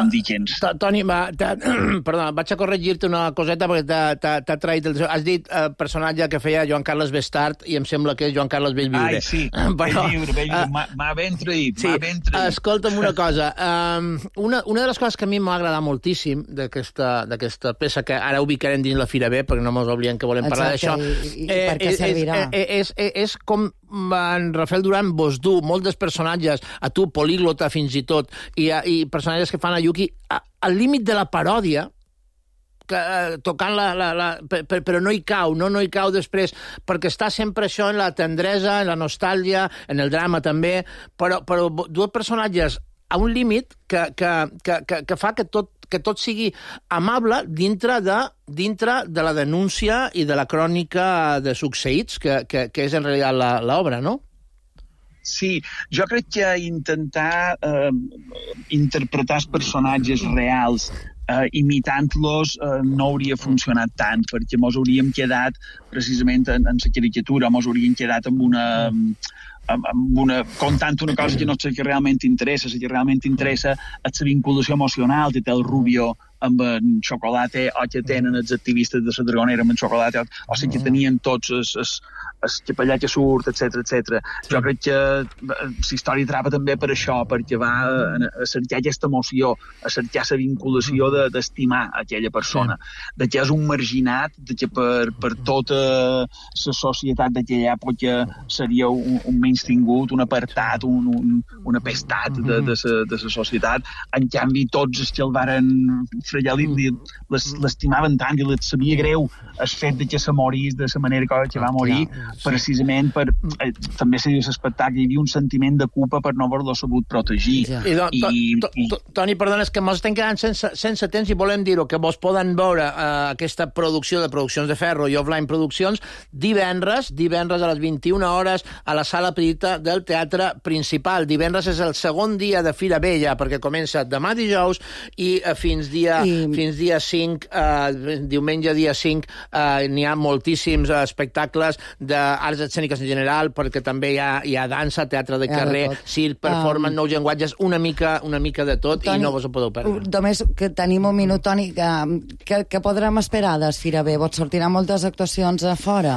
Toni, perdona, vaig a corregir-te una coseta perquè t'ha traït el... Has dit eh, personatge que feia Joan Carles Bestart i em sembla que és Joan Carles Bellviure. Ai, sí, Bellviure, Bellviure, m'ha ben traït, m'ha ben traït. Escolta'm una cosa, um, una, una de les coses que a mi m'ha agradat moltíssim d'aquesta peça, que ara ubicarem dins la Fira B, perquè no ens oblidem que volem parlar d'això, i, i per què servirà? És, és, és, és com en Rafael Duran vos du molts dels personatges, a tu, políglota fins i tot, i, i personatges que fan a Yuki, a, al límit de la paròdia, que, eh, tocant la... la, la per, però no hi cau, no, no hi cau després, perquè està sempre això en la tendresa, en la nostàlgia, en el drama també, però, però dos personatges a un límit que, que, que, que, que fa que tot, que tot sigui amable dintre de, dintre de la denúncia i de la crònica de succeïts, que, que, que és en realitat l'obra, no? Sí, jo crec que intentar eh, interpretar els personatges reals eh, imitant-los eh, no hauria funcionat tant, perquè mos hauríem quedat precisament en, en la caricatura, mos hauríem quedat amb una... amb una, contant una cosa que no és que realment interessa, la que realment interessa és la vinculació emocional que té el Rubio amb en Chocolate, o que tenen els activistes de la Dragonera amb en Chocolate, o, o sigui que tenien tots els, els, els capellà que surt, etcètera, etcètera. Jo crec que la història atrapa també per això, perquè va a, a cercar aquesta emoció, a cercar la vinculació de, d'estimar aquella persona, de que és un marginat, de que per, per tota la societat d'aquella època seria un, un menys tingut, un apartat, un, un, un apestat de, de, sa, de la societat. En canvi, tots els que el varen fregar l'estimaven tant i les sabia greu el fet de que se morís de la manera que va morir, precisament per... Eh, també seria l'espectacle, hi havia un sentiment de culpa per no haver-lo sabut protegir. I, do, I, to, to, to, Toni, perdona, és que mos estem quedant sense, sense temps i volem dir-ho, que vos poden veure eh, aquesta producció de Produccions de Ferro i Offline Produccions divendres, divendres a les vint-i-una hores a la sala petita del Teatre Principal. Divendres és el segon dia de Fira Vella, perquè comença demà dijous i eh, fins dia, I... fins dia cinc, eh, diumenge dia cinc, eh, n'hi ha moltíssims espectacles d'arts escèniques en general, perquè també hi ha, hi ha dansa, teatre de carrer, ja, circ, performance, um, nous llenguatges, una mica, una mica de tot, Toni, i no vos ho podeu perdre. Només que tenim un minut, Toni, que, que, que podrem esperar d'Esfira B? Vos sortiran moltes actuacions a fora?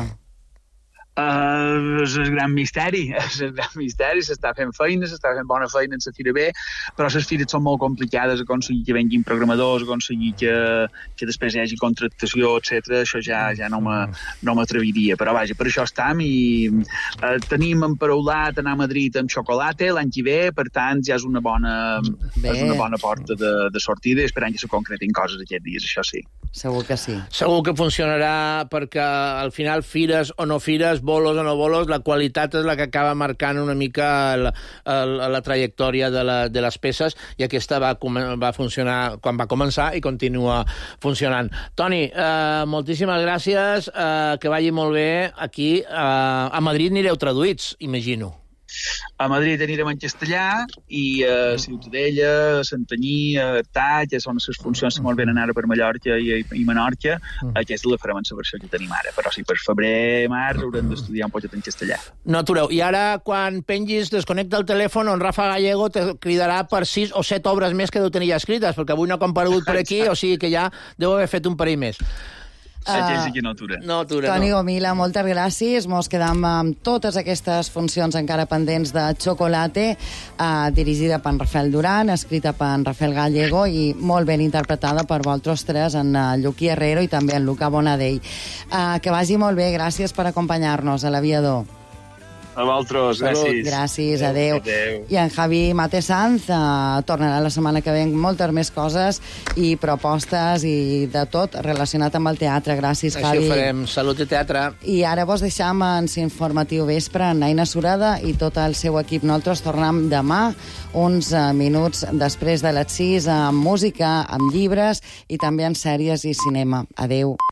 Uh, és el gran misteri, és el gran misteri, s'està fent feina, s'està fent bona feina en la Fira B, però les fires són molt complicades, aconseguir que venguin programadors, aconseguir que, que després hi hagi contractació, etcètera. Això ja, ja no m'atreviria, però vaja, per això estem i uh, tenim emparaulat anar a Madrid amb xocolata l'any que ve, per tant ja és una bona, és una bona porta de, de sortida i esperant que se concretin coses aquests dies, això sí. Segur que sí. Segur que funcionarà perquè al final fires o no fires, bolos o no bolos, la qualitat és la que acaba marcant una mica la, la, la trajectòria de, la, de les peces i aquesta va, va funcionar quan va començar i continua funcionant. Toni, eh, moltíssimes gràcies, eh, que vagi molt bé aquí. Eh, a Madrid anireu traduïts, imagino. A Madrid anirem en castellà i a Ciutadella, a Santanyí, a Artà, que són les funcions que molt venen ara per Mallorca i, i Menorca, aquesta la farem en la versió que tenim ara, però si per febrer, març, haurem d'estudiar un poquet en castellà. No atureu. I ara, quan pengis, desconnecta el telèfon, en Rafa Gallego te cridarà per sis o set obres més que deu tenir ja escrites, perquè avui no ha comparegut per aquí, o sigui que ja deu haver fet un parell més. Aquell sí que no atura. No atura, Toni no. Gomila, moltes gràcies. Mos quedam amb totes aquestes funcions encara pendents de Chocolate, eh, dirigida per en Rafael Duran, escrita per en Rafael Gallego i molt ben interpretada per vosaltres tres, en uh, Lluqui Herrero i també en Luca Bonadell. Eh, que vagi molt bé, gràcies per acompanyar-nos a l'Aviador. A vosaltres, gràcies. Gràcies, adeu. adeu. I en Javi Mate Sanz uh, tornarà la setmana que ve amb moltes més coses i propostes i de tot relacionat amb el teatre. Gràcies, Javi. Així ho farem. Salut i teatre. I ara vos deixam en Informatiu Vespre en Aina Surada i tot el seu equip. Nosaltres tornem demà, uns uh, minuts després de les sis, amb música, amb llibres i també en sèries i cinema. Adeu.